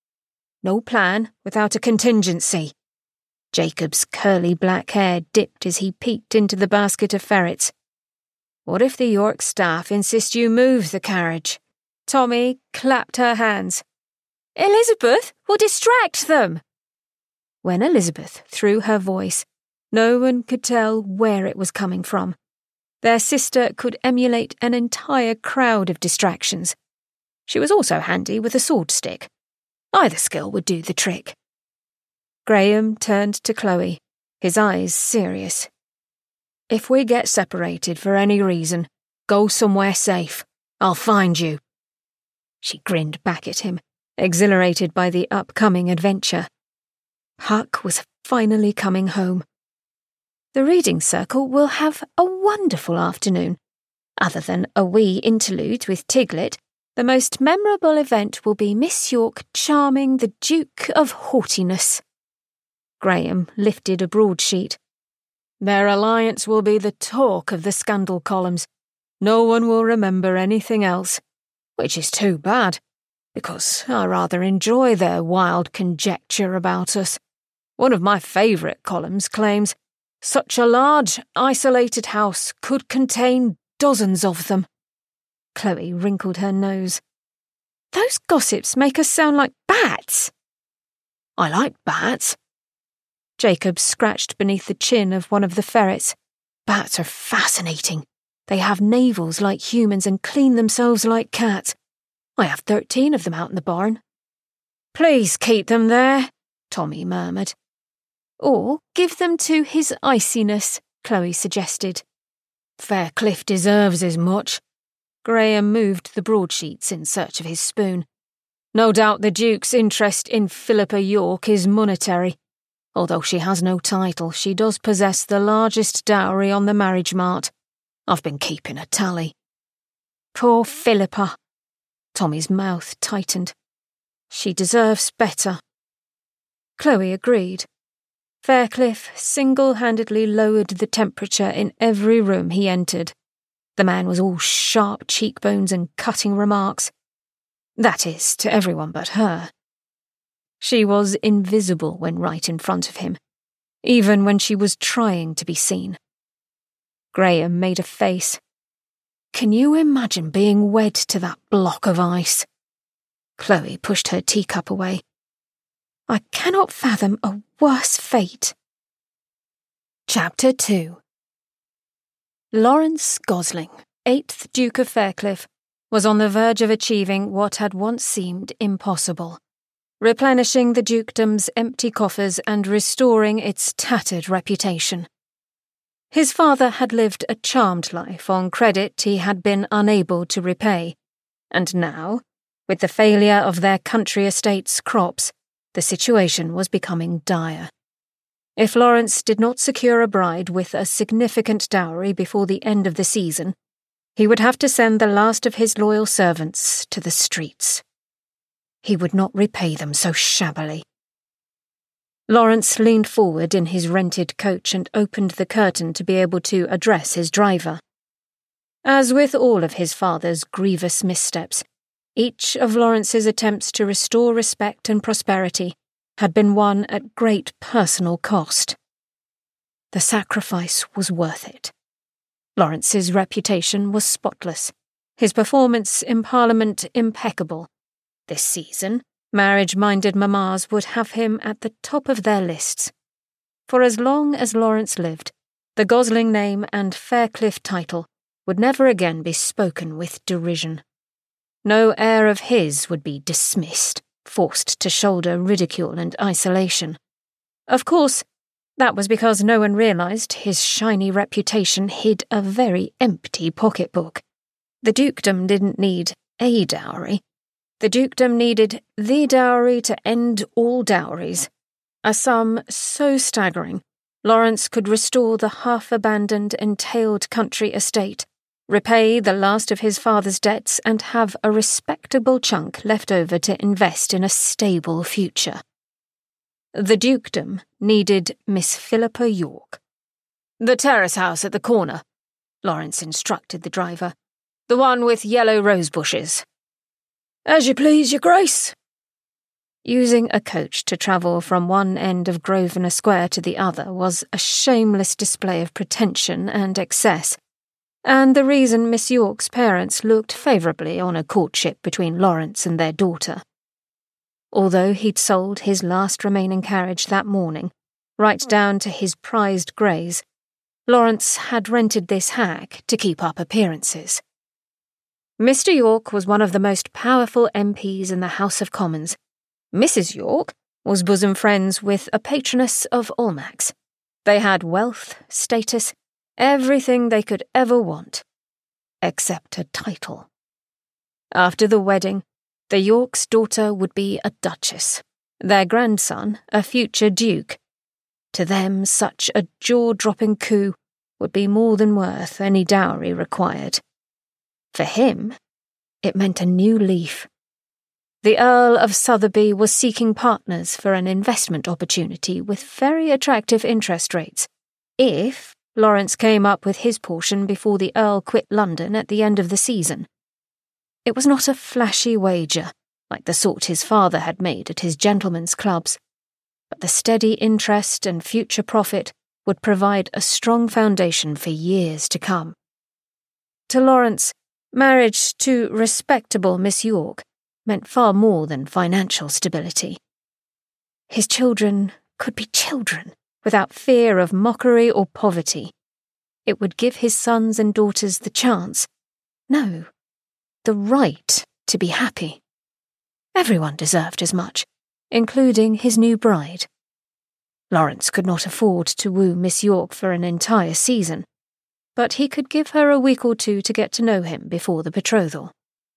No plan without a contingency. Jacob's curly black hair dipped as he peeked into the basket of ferrets. What if the York staff insist you move the carriage? Tommy clapped her hands. Elizabeth will distract them. When Elizabeth threw her voice, no one could tell where it was coming from. Their sister could emulate an entire crowd of distractions. She was also handy with a sword stick. Either skill would do the trick. Graham turned to Chloe, his eyes serious. If we get separated for any reason, go somewhere safe. I'll find you. She grinned back at him, exhilarated by the upcoming adventure. Huck was finally coming home. The reading circle will have a wonderful afternoon. Other than a wee interlude with Tiglet, the most memorable event will be Miss York charming the Duke of Haughtiness. Graham lifted a broadsheet. "Their alliance will be the talk of the scandal columns. No one will remember anything else, which is too bad, because I rather enjoy their wild conjecture about us. One of my favourite columns claims such a large, isolated house could contain dozens of them." Chloe wrinkled her nose. "Those gossips make us sound like bats." "I like bats." Jacob scratched beneath the chin of one of the ferrets. "Bats are fascinating. They have navels like humans and clean themselves like cats. I have thirteen of them out in the barn." "Please keep them there," Tommy murmured. "Or give them to his iciness," Chloe suggested. "Faircliff deserves as much." Graham moved the broadsheets in search of his spoon. "No doubt the Duke's interest in Philippa York is monetary. Although she has no title, she does possess the largest dowry on the marriage mart. I've been keeping a tally." "Poor Philippa." Tommy's mouth tightened. "She deserves better." Chloe agreed. Faircliff single-handedly lowered the temperature in every room he entered. The man was all sharp cheekbones and cutting remarks. That is, to everyone but her. She was invisible when right in front of him, even when she was trying to be seen. Graham made a face. "Can you imagine being wed to that block of ice?" Chloe pushed her teacup away. "I cannot fathom a worse fate." Chapter two. Lawrence Gosling, eighth Duke of Faircliff, was on the verge of achieving what had once seemed impossible, replenishing the dukedom's empty coffers and restoring its tattered reputation. His father had lived a charmed life on credit he had been unable to repay, and now, with the failure of their country estate's crops, the situation was becoming dire. If Lawrence did not secure a bride with a significant dowry before the end of the season, he would have to send the last of his loyal servants to the streets. He would not repay them so shabbily. Lawrence leaned forward in his rented coach and opened the curtain to be able to address his driver. As with all of his father's grievous missteps, each of Lawrence's attempts to restore respect and prosperity had been won at great personal cost. The sacrifice was worth it. Lawrence's reputation was spotless, his performance in Parliament impeccable. This season, marriage-minded mammas would have him at the top of their lists. For as long as Lawrence lived, the Gosling name and Faircliff title would never again be spoken with derision. No heir of his would be dismissed, forced to shoulder ridicule and isolation. Of course, that was because no one realised his shiny reputation hid a very empty pocketbook. The dukedom didn't need a dowry. The dukedom needed the dowry to end all dowries, a sum so staggering Lawrence could restore the half-abandoned, entailed country estate, repay the last of his father's debts, and have a respectable chunk left over to invest in a stable future. The dukedom needed Miss Philippa York. "The terrace house at the corner," Lawrence instructed the driver. "The one with yellow rose bushes." "As you please, your grace." Using a coach to travel from one end of Grosvenor Square to the other was a shameless display of pretension and excess, and the reason Miss York's parents looked favourably on a courtship between Lawrence and their daughter. Although he'd sold his last remaining carriage that morning, right down to his prized greys, Lawrence had rented this hack to keep up appearances. Mister York was one of the most powerful M Ps in the House of Commons. Missus York was bosom friends with a patroness of Almack's. They had wealth, status, everything they could ever want, except a title. After the wedding, the York's daughter would be a duchess, their grandson a future duke. To them, such a jaw-dropping coup would be more than worth any dowry required. For him, it meant a new leaf. The Earl of Sotheby was seeking partners for an investment opportunity with very attractive interest rates, if Lawrence came up with his portion before the Earl quit London at the end of the season. It was not a flashy wager, like the sort his father had made at his gentlemen's clubs, but the steady interest and future profit would provide a strong foundation for years to come. To Lawrence, marriage to respectable Miss York meant far more than financial stability. His children could be children without fear of mockery or poverty. It would give his sons and daughters the chance, no, the right to be happy. Everyone deserved as much, including his new bride. Lawrence could not afford to woo Miss York for an entire season, but he could give her a week or two to get to know him before the betrothal.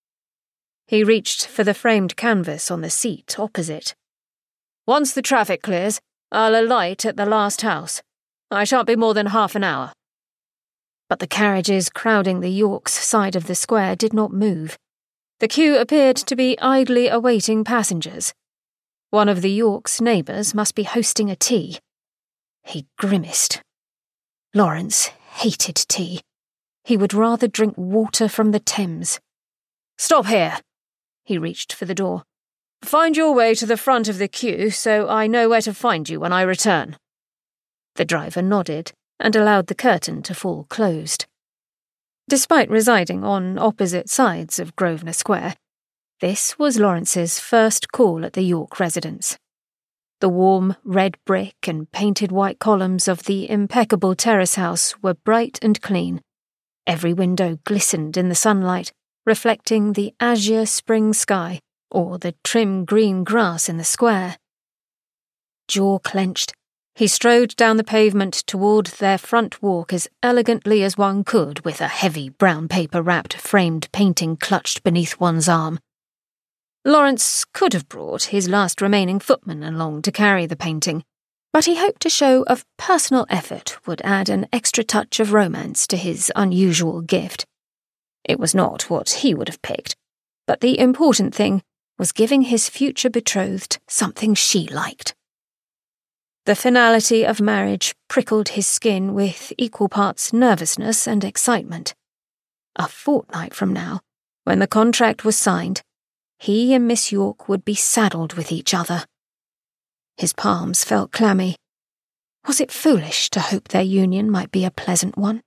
He reached for the framed canvas on the seat opposite. "Once the traffic clears, I'll alight at the last house. I shan't be more than half an hour." But the carriages crowding the Yorks' side of the square did not move. The queue appeared to be idly awaiting passengers. One of the Yorks' neighbours must be hosting a tea. He grimaced. Lawrence hated tea. He would rather drink water from the Thames. "Stop here." He reached for the door. "Find your way to the front of the queue so I know where to find you when I return." The driver nodded and allowed the curtain to fall closed. Despite residing on opposite sides of Grosvenor Square, this was Lawrence's first call at the York residence. The warm red brick and painted white columns of the impeccable terrace house were bright and clean. Every window glistened in the sunlight, reflecting the azure spring sky or the trim green grass in the square. Jaw clenched, he strode down the pavement toward their front walk as elegantly as one could with a heavy brown paper-wrapped framed painting clutched beneath one's arm. Lawrence could have brought his last remaining footman along to carry the painting, but he hoped a show of personal effort would add an extra touch of romance to his unusual gift. It was not what he would have picked, but the important thing was giving his future betrothed something she liked. The finality of marriage prickled his skin with equal parts nervousness and excitement. A fortnight from now, when the contract was signed, he and Miss York would be saddled with each other. His palms felt clammy. Was it foolish to hope their union might be a pleasant one?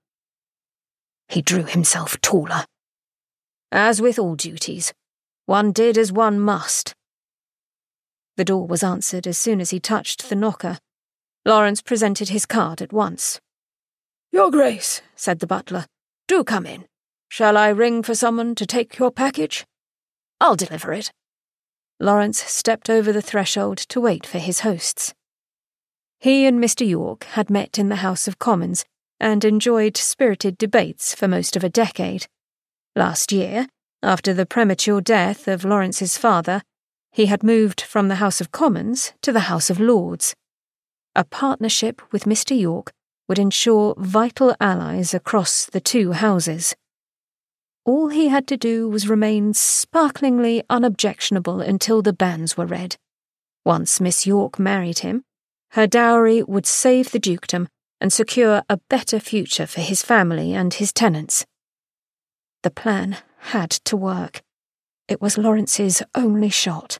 He drew himself taller. As with all duties, one did as one must. The door was answered as soon as he touched the knocker. Lawrence presented his card at once. "Your Grace," said the butler, "do come in. Shall I ring for someone to take your package?" "I'll deliver it." Lawrence stepped over the threshold to wait for his hosts. He and Mister York had met in the House of Commons and enjoyed spirited debates for most of a decade. Last year, after the premature death of Lawrence's father, he had moved from the House of Commons to the House of Lords. A partnership with Mister York would ensure vital allies across the two houses. All he had to do was remain sparklingly unobjectionable until the banns were read. Once Miss York married him, her dowry would save the dukedom and secure a better future for his family and his tenants. The plan had to work. It was Lawrence's only shot.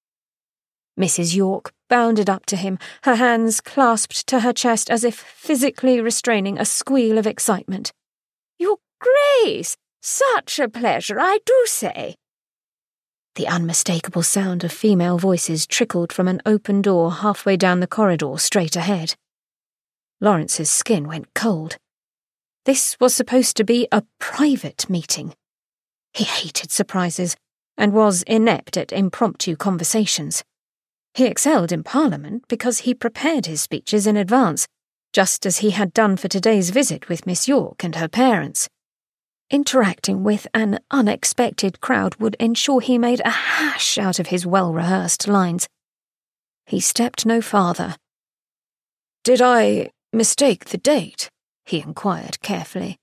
Missus York bounded up to him, her hands clasped to her chest as if physically restraining a squeal of excitement. "Your Grace! Such a pleasure, I do say." The unmistakable sound of female voices trickled from an open door halfway down the corridor straight ahead. Lawrence's skin went cold. This was supposed to be a private meeting. He hated surprises and was inept at impromptu conversations. He excelled in Parliament because he prepared his speeches in advance, just as he had done for today's visit with Miss York and her parents. Interacting with an unexpected crowd would ensure he made a hash out of his well-rehearsed lines. He stepped no farther. "Did I mistake the date?" he inquired carefully.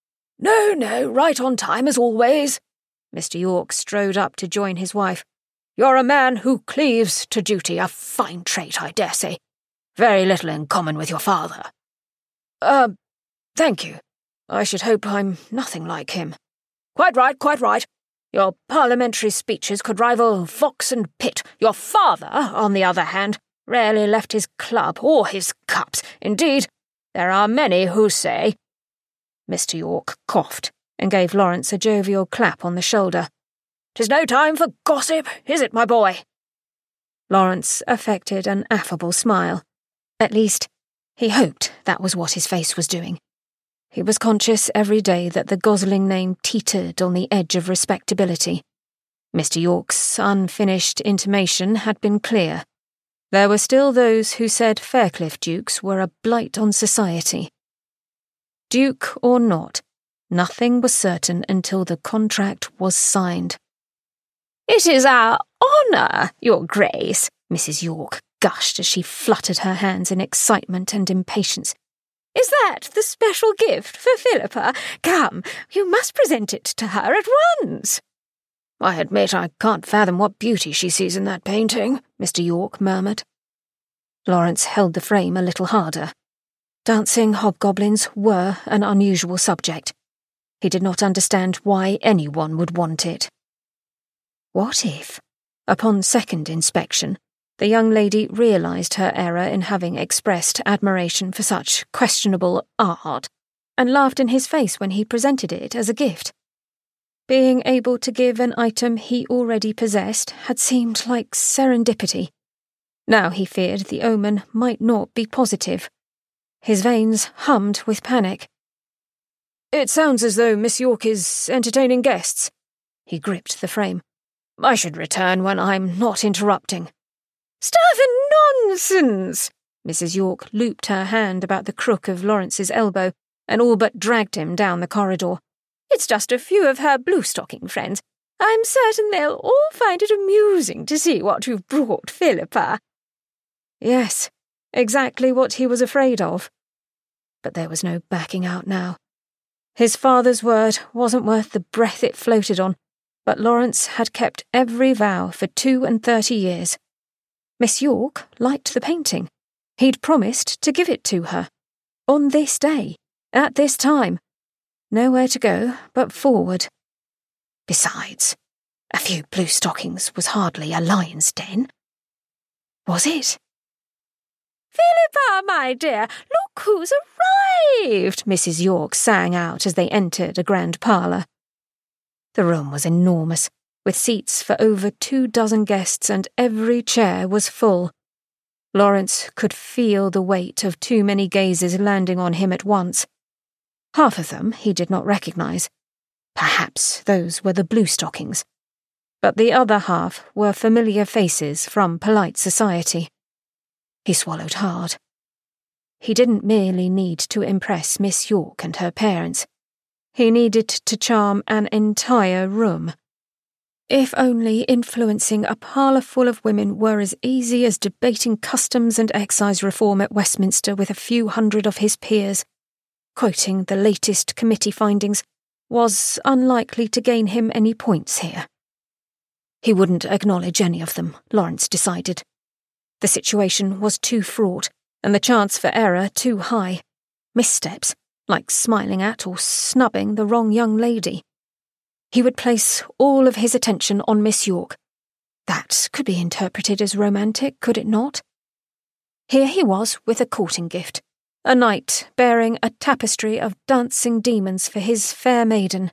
"No, no, right on time as always." Mister York strode up to join his wife. You're a man who cleaves to duty, a fine trait, I dare say. Very little in common with your father. Uh, thank you. I should hope I'm nothing like him. Quite right, quite right. Your parliamentary speeches could rival Fox and Pitt. Your father, on the other hand, rarely left his club or his cups. Indeed, there are many who say—" Mister York coughed and gave Lawrence a jovial clap on the shoulder. "'Tis no time for gossip, is it, my boy?" Lawrence affected an affable smile. At least, he hoped that was what his face was doing. He was conscious every day that the Gosling name teetered on the edge of respectability. Mister York's unfinished intimation had been clear. There were still those who said Faircliff Dukes were a blight on society. Duke or not, nothing was certain until the contract was signed. "It is our honour, Your Grace," Missus York gushed as she fluttered her hands in excitement and impatience. "Is that the special gift for Philippa? Come, you must present it to her at once." "I admit I can't fathom what beauty she sees in that painting," Mister York murmured. Lawrence held the frame a little harder. Dancing hobgoblins were an unusual subject. He did not understand why anyone would want it. What if, upon second inspection, the young lady realised her error in having expressed admiration for such questionable art, and laughed in his face when he presented it as a gift? Being able to give an item he already possessed had seemed like serendipity. Now he feared the omen might not be positive. His veins hummed with panic. "It sounds as though Miss York is entertaining guests." He gripped the frame. "I should return when I'm not interrupting." "Stuff and nonsense!" Missus York looped her hand about the crook of Lawrence's elbow and all but dragged him down the corridor. "It's just a few of her blue-stocking friends. I'm certain they'll all find it amusing to see what you've brought Philippa." Yes, exactly what he was afraid of. But there was no backing out now. His father's word wasn't worth the breath it floated on, but Lawrence had kept every vow for two and thirty years. Miss York liked the painting. He'd promised to give it to her. On this day, at this time. Nowhere to go but forward. Besides, a few blue stockings was hardly a lion's den. Was it? "Philippa, my dear, look who's arrived!" Missus York sang out as they entered a grand parlour. The room was enormous, with seats for over two dozen guests, and every chair was full. Lawrence could feel the weight of too many gazes landing on him at once. Half of them he did not recognise. Perhaps those were the blue-stockings. But the other half were familiar faces from polite society. He swallowed hard. He didn't merely need to impress Miss York and her parents. He needed to charm an entire room. If only influencing a parlour full of women were as easy as debating customs and excise reform at Westminster with a few hundred of his peers. Quoting the latest committee findings was unlikely to gain him any points here. He wouldn't acknowledge any of them, Lawrence decided. The situation was too fraught, and the chance for error too high. Missteps, like smiling at or snubbing the wrong young lady. He would place all of his attention on Miss York. That could be interpreted as romantic, could it not? Here he was with a courting gift, a knight bearing a tapestry of dancing demons for his fair maiden.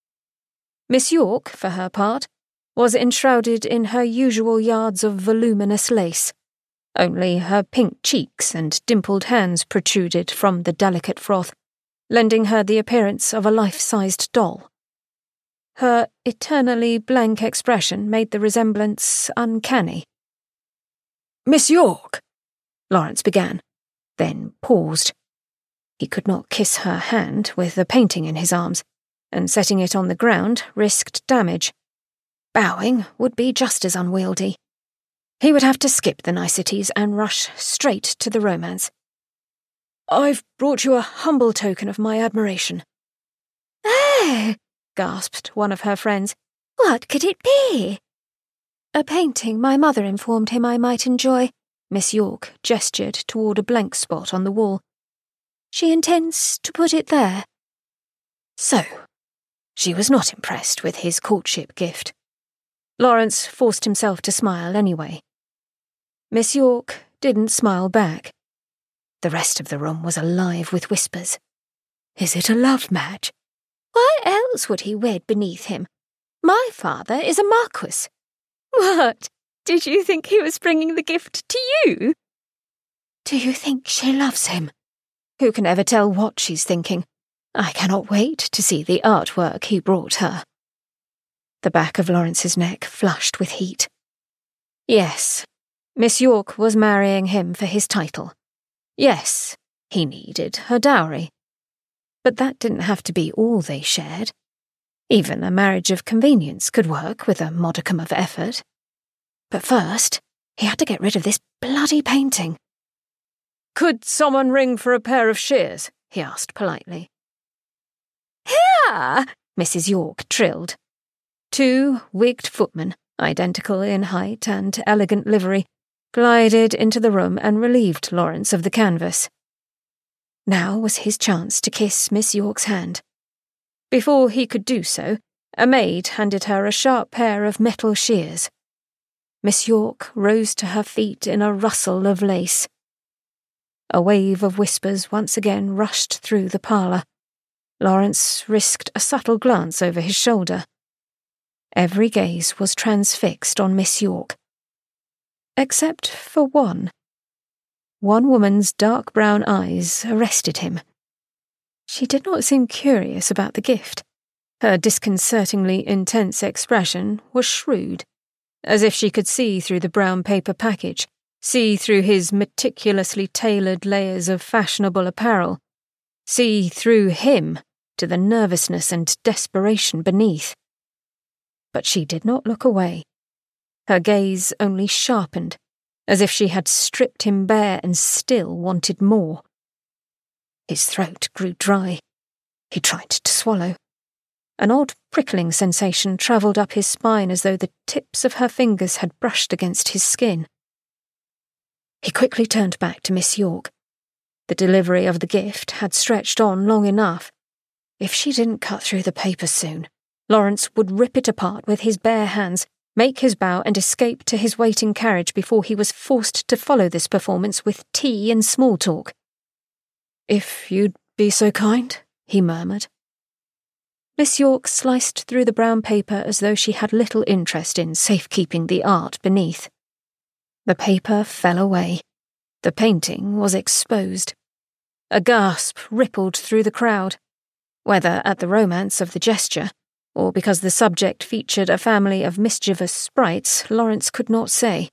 Miss York, for her part, was enshrouded in her usual yards of voluminous lace. Only her pink cheeks and dimpled hands protruded from the delicate froth, lending her the appearance of a life-sized doll. Her eternally blank expression made the resemblance uncanny. "Miss York," Lawrence began, then paused. He could not kiss her hand with the painting in his arms, and setting it on the ground risked damage. Bowing would be just as unwieldy. He would have to skip the niceties and rush straight to the romance. "I've brought you a humble token of my admiration." "Oh!" gasped one of her friends. "What could it be?" A painting my mother informed him I might enjoy. Miss York gestured toward a blank spot on the wall. She intends to put it there. So, she was not impressed with his courtship gift. Lawrence forced himself to smile anyway. Miss York didn't smile back. The rest of the room was alive with whispers. Is it a love match? Why else would he wed beneath him? My father is a marquis. What? Did you think he was bringing the gift to you? Do you think she loves him? Who can ever tell what she's thinking? I cannot wait to see the artwork he brought her. The back of Lawrence's neck flushed with heat. Yes, Miss York was marrying him for his title. Yes, he needed her dowry. But that didn't have to be all they shared. Even a marriage of convenience could work with a modicum of effort. But first, he had to get rid of this bloody painting. Could someone ring for a pair of shears? He asked politely. Here! Missus York trilled. Two wigged footmen, identical in height and elegant livery, glided into the room and relieved Lawrence of the canvas. Now was his chance to kiss Miss York's hand. Before he could do so, a maid handed her a sharp pair of metal shears. Miss York rose to her feet in a rustle of lace. A wave of whispers once again rushed through the parlour. Lawrence risked a subtle glance over his shoulder. Every gaze was transfixed on Miss York. Except for one. One woman's dark brown eyes arrested him. She did not seem curious about the gift. Her disconcertingly intense expression was shrewd, as if she could see through the brown paper package, see through his meticulously tailored layers of fashionable apparel, see through him to the nervousness and desperation beneath. But she did not look away. Her gaze only sharpened, as if she had stripped him bare and still wanted more. His throat grew dry. He tried to swallow. An odd prickling sensation travelled up his spine as though the tips of her fingers had brushed against his skin. He quickly turned back to Miss York. The delivery of the gift had stretched on long enough. If she didn't cut through the paper soon, Lawrence would rip it apart with his bare hands, make his bow and escape to his waiting carriage before he was forced to follow this performance with tea and small talk. "If you'd be so kind," he murmured. Miss York sliced through the brown paper as though she had little interest in safekeeping the art beneath. The paper fell away. The painting was exposed. A gasp rippled through the crowd, whether at the romance of the gesture, or because the subject featured a family of mischievous sprites, Lawrence could not say.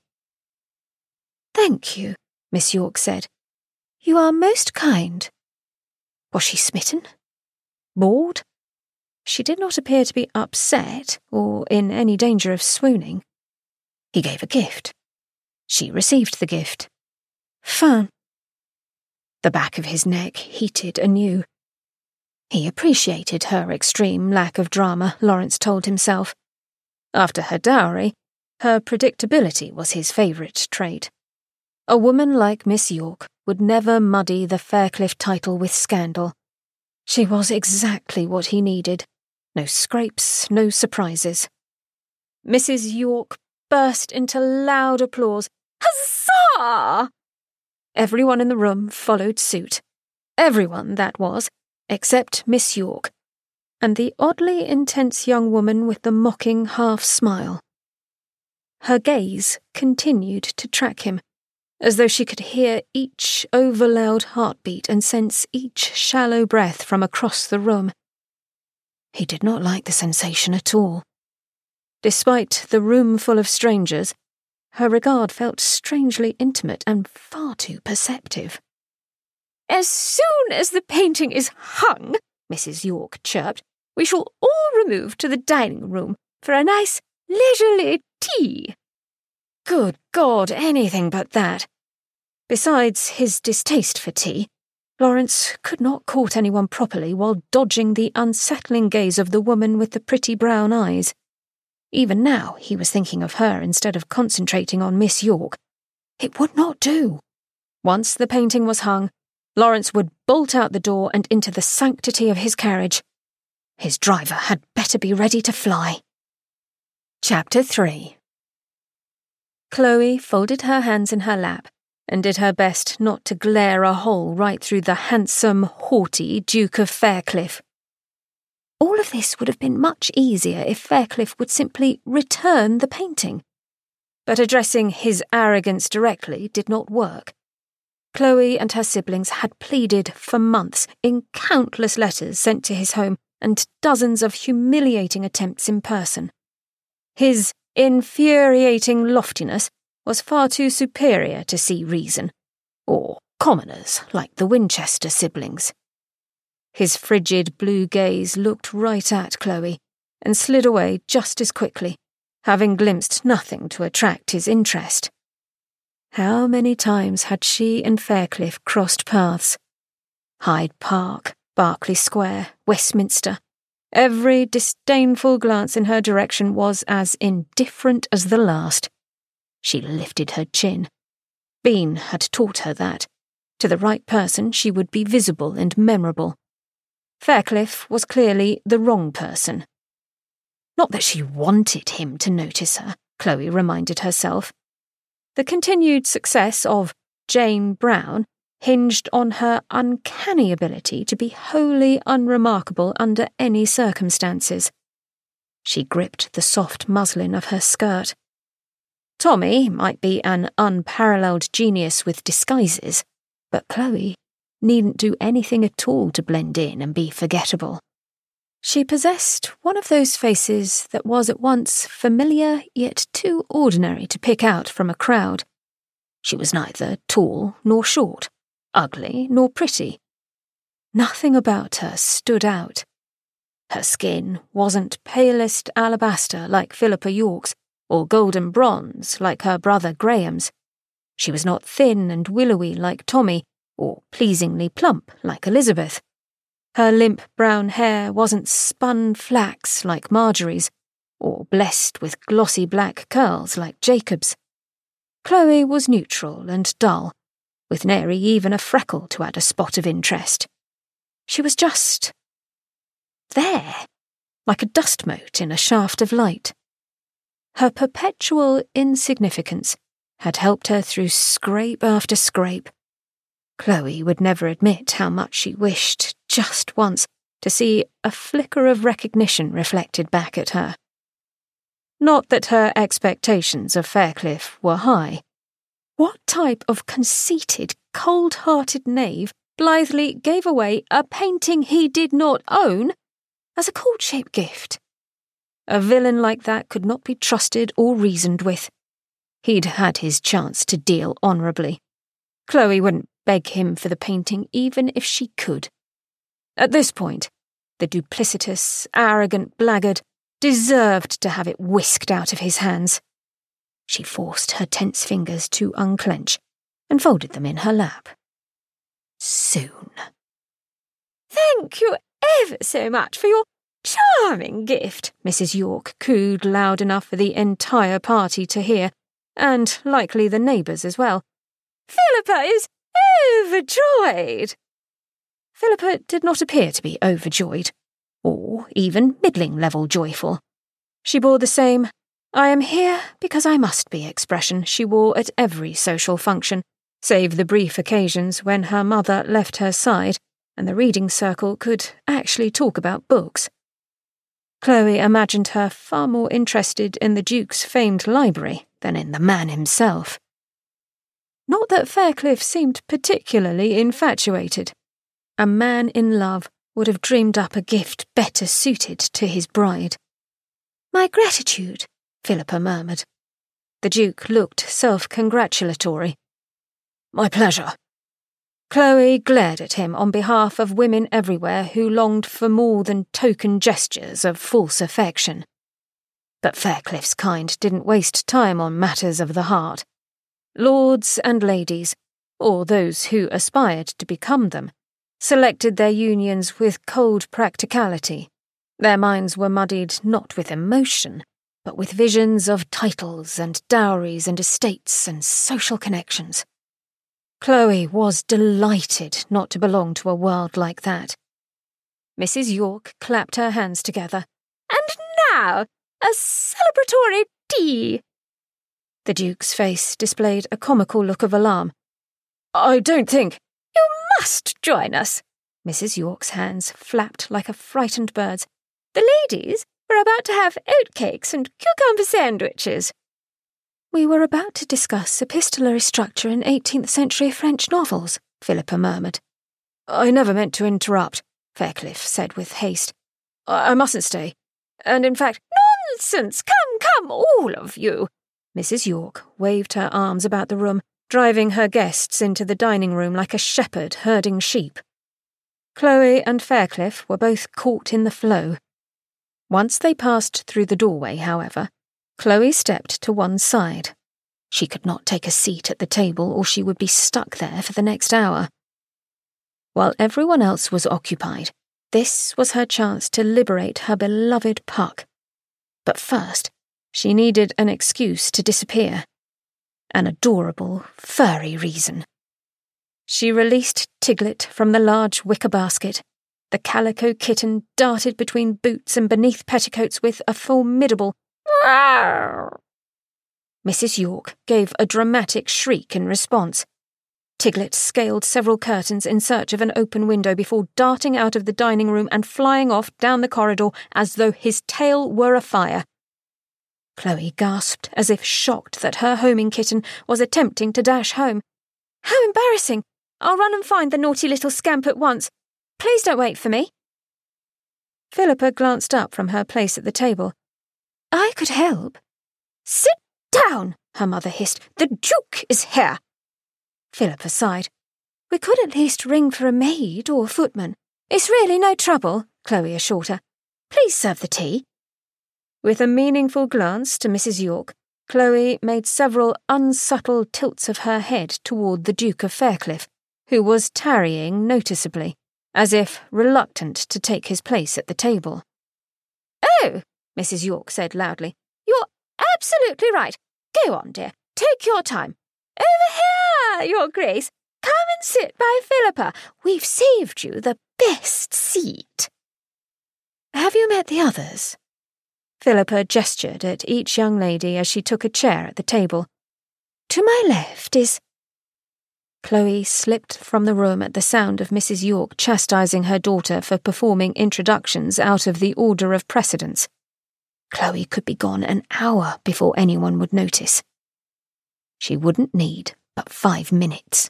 "Thank you," Miss York said. "You are most kind." Was she smitten? Bored? She did not appear to be upset or in any danger of swooning. He gave a gift. She received the gift. Fin. The back of his neck heated anew. He appreciated her extreme lack of drama, Lawrence told himself. After her dowry, her predictability was his favourite trait. A woman like Miss York would never muddy the Faircliff title with scandal. She was exactly what he needed. No scrapes, no surprises. Missus York burst into loud applause. Huzzah! Everyone in the room followed suit. Everyone, that was, except Miss York, and the oddly intense young woman with the mocking half-smile. Her gaze continued to track him, as though she could hear each over-loud heartbeat and sense each shallow breath from across the room. He did not like the sensation at all. Despite the room full of strangers, her regard felt strangely intimate and far too perceptive. "As soon as the painting is hung," Missus York chirped, "we shall all remove to the dining room for a nice, leisurely tea." Good God, anything but that. Besides his distaste for tea, Lawrence could not court anyone properly while dodging the unsettling gaze of the woman with the pretty brown eyes. Even now he was thinking of her instead of concentrating on Miss York. It would not do. Once the painting was hung, Lawrence would bolt out the door and into the sanctity of his carriage. His driver had better be ready to fly. Chapter three. Chloe folded her hands in her lap and did her best not to glare a hole right through the handsome, haughty Duke of Faircliff. All of this would have been much easier if Faircliff would simply return the painting. But addressing his arrogance directly did not work. Chloe and her siblings had pleaded for months in countless letters sent to his home and dozens of humiliating attempts in person. His infuriating loftiness was far too superior to see reason, or commoners like the Winchester siblings. His frigid blue gaze looked right at Chloe and slid away just as quickly, having glimpsed nothing to attract his interest. How many times had she and Faircliff crossed paths? Hyde Park, Berkeley Square, Westminster. Every disdainful glance in her direction was as indifferent as the last. She lifted her chin. Bean had taught her that. To the right person she would be visible and memorable. Faircliff was clearly the wrong person. Not that she wanted him to notice her, Chloe reminded herself. The continued success of Jane Brown hinged on her uncanny ability to be wholly unremarkable under any circumstances. She gripped the soft muslin of her skirt. Tommy might be an unparalleled genius with disguises, but Chloe needn't do anything at all to blend in and be forgettable. She possessed one of those faces that was at once familiar yet too ordinary to pick out from a crowd. She was neither tall nor short, ugly nor pretty. Nothing about her stood out. Her skin wasn't palest alabaster like Philippa York's, or golden bronze like her brother Graham's. She was not thin and willowy like Tommy, or pleasingly plump like Elizabeth. Her limp brown hair wasn't spun flax like Marjorie's, or blessed with glossy black curls like Jacob's. Chloe was neutral and dull, with nary even a freckle to add a spot of interest. She was just there, like a dust mote in a shaft of light. Her perpetual insignificance had helped her through scrape after scrape. Chloe would never admit how much she wished, just once, to see a flicker of recognition reflected back at her. Not that her expectations of Faircliff were high. What type of conceited, cold-hearted knave blithely gave away a painting he did not own as a courtship gift? A villain like that could not be trusted or reasoned with. He'd had his chance to deal honourably. Chloe wouldn't beg him for the painting even if she could. At this point, the duplicitous, arrogant blackguard deserved to have it whisked out of his hands. She forced her tense fingers to unclench and folded them in her lap. Soon. "Thank you ever so much for your charming gift," Missus York cooed loud enough for the entire party to hear, and likely the neighbours as well. "Philippa is overjoyed." Philippa did not appear to be overjoyed, or even middling-level joyful. She bore the same "I am here because I must be" expression she wore at every social function, save the brief occasions when her mother left her side and the reading circle could actually talk about books. Chloe imagined her far more interested in the Duke's famed library than in the man himself. Not that Faircliff seemed particularly infatuated. A man in love would have dreamed up a gift better suited to his bride. "My gratitude," Philippa murmured. The Duke looked self-congratulatory. "My pleasure." Chloe glared at him on behalf of women everywhere who longed for more than token gestures of false affection. But Faircliff's kind didn't waste time on matters of the heart. Lords and ladies, or those who aspired to become them, selected their unions with cold practicality. Their minds were muddied not with emotion, but with visions of titles and dowries and estates and social connections. Chloe was delighted not to belong to a world like that. Missus York clapped her hands together. "And now, a celebratory tea!" The Duke's face displayed a comical look of alarm. "I don't think—" "You must join us." Missus York's hands flapped like a frightened bird's. "The ladies were about to have oatcakes and cucumber sandwiches." "We were about to discuss epistolary structure in eighteenth century French novels," Philippa murmured. "I never meant to interrupt," Fairclough said with haste. I, I mustn't stay. And in fact— "Nonsense! Come, come, all of you!" Missus York waved her arms about the room, driving her guests into the dining room like a shepherd herding sheep. Chloe and Fairclough were both caught in the flow. Once they passed through the doorway, however, Chloe stepped to one side. She could not take a seat at the table or she would be stuck there for the next hour. While everyone else was occupied, this was her chance to liberate her beloved Puck. But first, she needed an excuse to disappear. An adorable, furry reason. She released Tiglet from the large wicker basket. The calico kitten darted between boots and beneath petticoats with a formidable "Rawr!" Missus York gave a dramatic shriek in response. Tiglet scaled several curtains in search of an open window before darting out of the dining room and flying off down the corridor as though his tail were afire. Chloe gasped as if shocked that her homing kitten was attempting to dash home. "How embarrassing! I'll run and find the naughty little scamp at once. Please don't wait for me." Philippa glanced up from her place at the table. "I could help." "Sit down," her mother hissed. "The Duke is here." Philippa sighed. "We could at least ring for a maid or footman." "It's really no trouble," Chloe assured her. "Please serve the tea." With a meaningful glance to Missus York, Chloe made several unsubtle tilts of her head toward the Duke of Fairclough, who was tarrying noticeably, as if reluctant to take his place at the table. "Oh," Missus York said loudly, "you're absolutely right. Go on, dear. Take your time. Over here, Your Grace. Come and sit by Philippa. We've saved you the best seat." "Have you met the others?" Philippa gestured at each young lady as she took a chair at the table. "To my left is—" Chloe slipped from the room at the sound of Missus York chastising her daughter for performing introductions out of the order of precedence. Chloe could be gone an hour before anyone would notice. She wouldn't need but five minutes.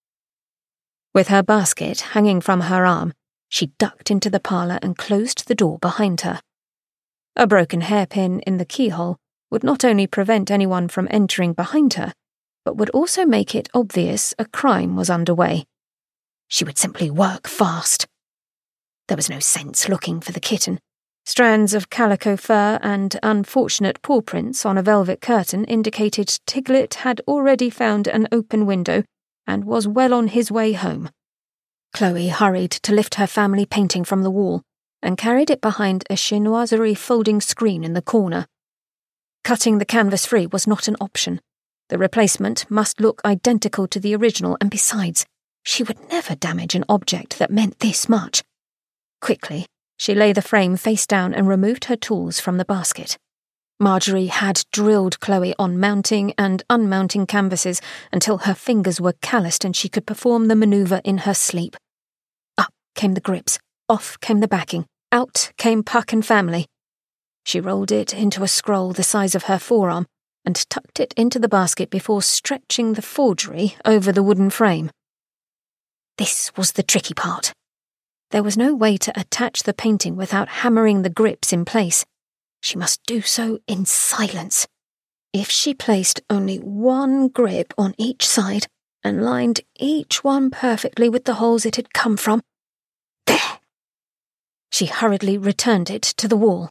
With her basket hanging from her arm, she ducked into the parlour and closed the door behind her. A broken hairpin in the keyhole would not only prevent anyone from entering behind her, but would also make it obvious a crime was underway. She would simply work fast. There was no sense looking for the kitten. Strands of calico fur and unfortunate paw prints on a velvet curtain indicated Tiglet had already found an open window and was well on his way home. Chloe hurried to lift her family painting from the wall and carried it behind a chinoiserie folding screen in the corner. Cutting the canvas free was not an option. The replacement must look identical to the original, and besides, she would never damage an object that meant this much. Quickly, she lay the frame face down and removed her tools from the basket. Marjorie had drilled Chloe on mounting and unmounting canvases until her fingers were calloused and she could perform the manoeuvre in her sleep. Up came the grips, off came the backing, out came Puck and family. She rolled it into a scroll the size of her forearm and tucked it into the basket before stretching the forgery over the wooden frame. This was the tricky part. There was no way to attach the painting without hammering the grips in place. She must do so in silence. If she placed only one grip on each side and lined each one perfectly with the holes it had come from, there! She hurriedly returned it to the wall.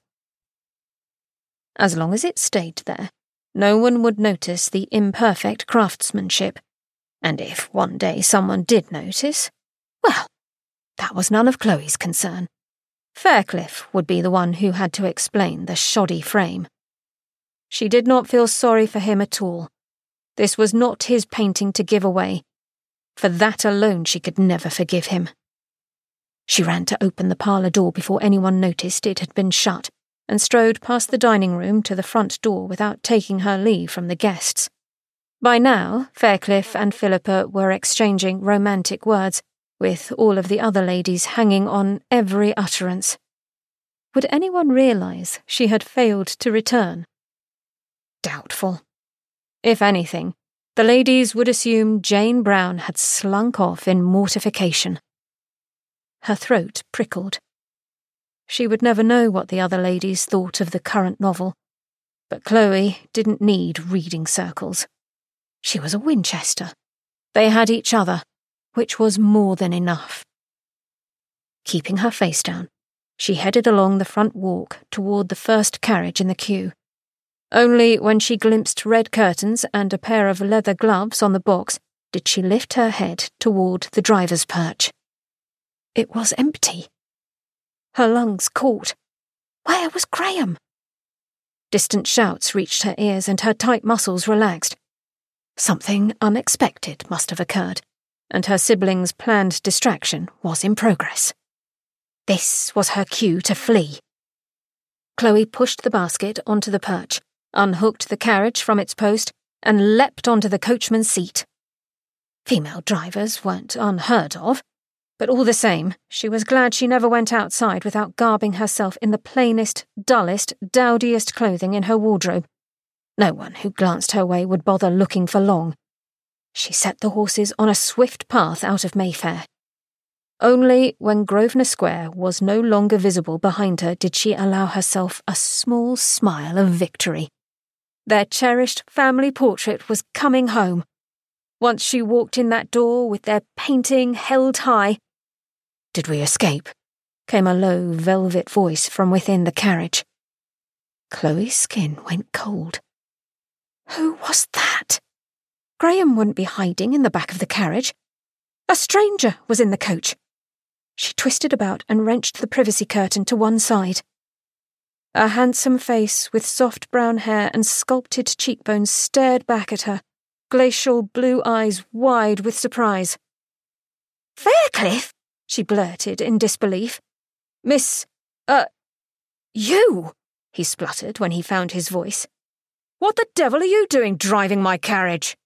As long as it stayed there, no one would notice the imperfect craftsmanship. And if one day someone did notice, well, that was none of Chloe's concern. Fairclough would be the one who had to explain the shoddy frame. She did not feel sorry for him at all. This was not his painting to give away. For that alone she could never forgive him. She ran to open the parlour door before anyone noticed it had been shut, and strode past the dining room to the front door without taking her leave from the guests. By now, Faircliff and Philippa were exchanging romantic words, with all of the other ladies hanging on every utterance. Would anyone realise she had failed to return? Doubtful. If anything, the ladies would assume Jane Brown had slunk off in mortification. Her throat prickled. She would never know what the other ladies thought of the current novel, but Chloe didn't need reading circles. She was a Winchester. They had each other, which was more than enough. Keeping her face down, she headed along the front walk toward the first carriage in the queue. Only when she glimpsed red curtains and a pair of leather gloves on the box did she lift her head toward the driver's perch. It was empty. Her lungs caught. Where was Graham? Distant shouts reached her ears and her tight muscles relaxed. Something unexpected must have occurred, and her siblings' planned distraction was in progress. This was her cue to flee. Chloe pushed the basket onto the perch, unhooked the carriage from its post, and leapt onto the coachman's seat. Female drivers weren't unheard of, but all the same, she was glad she never went outside without garbing herself in the plainest, dullest, dowdiest clothing in her wardrobe. No one who glanced her way would bother looking for long. She set the horses on a swift path out of Mayfair. Only when Grosvenor Square was no longer visible behind her did she allow herself a small smile of victory. Their cherished family portrait was coming home. Once she walked in that door with their painting held high. "Did we escape?" came a low, velvet voice from within the carriage. Chloe's skin went cold. Who was that? Graham wouldn't be hiding in the back of the carriage. A stranger was in the coach. She twisted about and wrenched the privacy curtain to one side. A handsome face with soft brown hair and sculpted cheekbones stared back at her, glacial blue eyes wide with surprise. "Faircliff?" she blurted in disbelief. "Miss, uh, you," he spluttered when he found his voice. "What the devil are you doing driving my carriage?"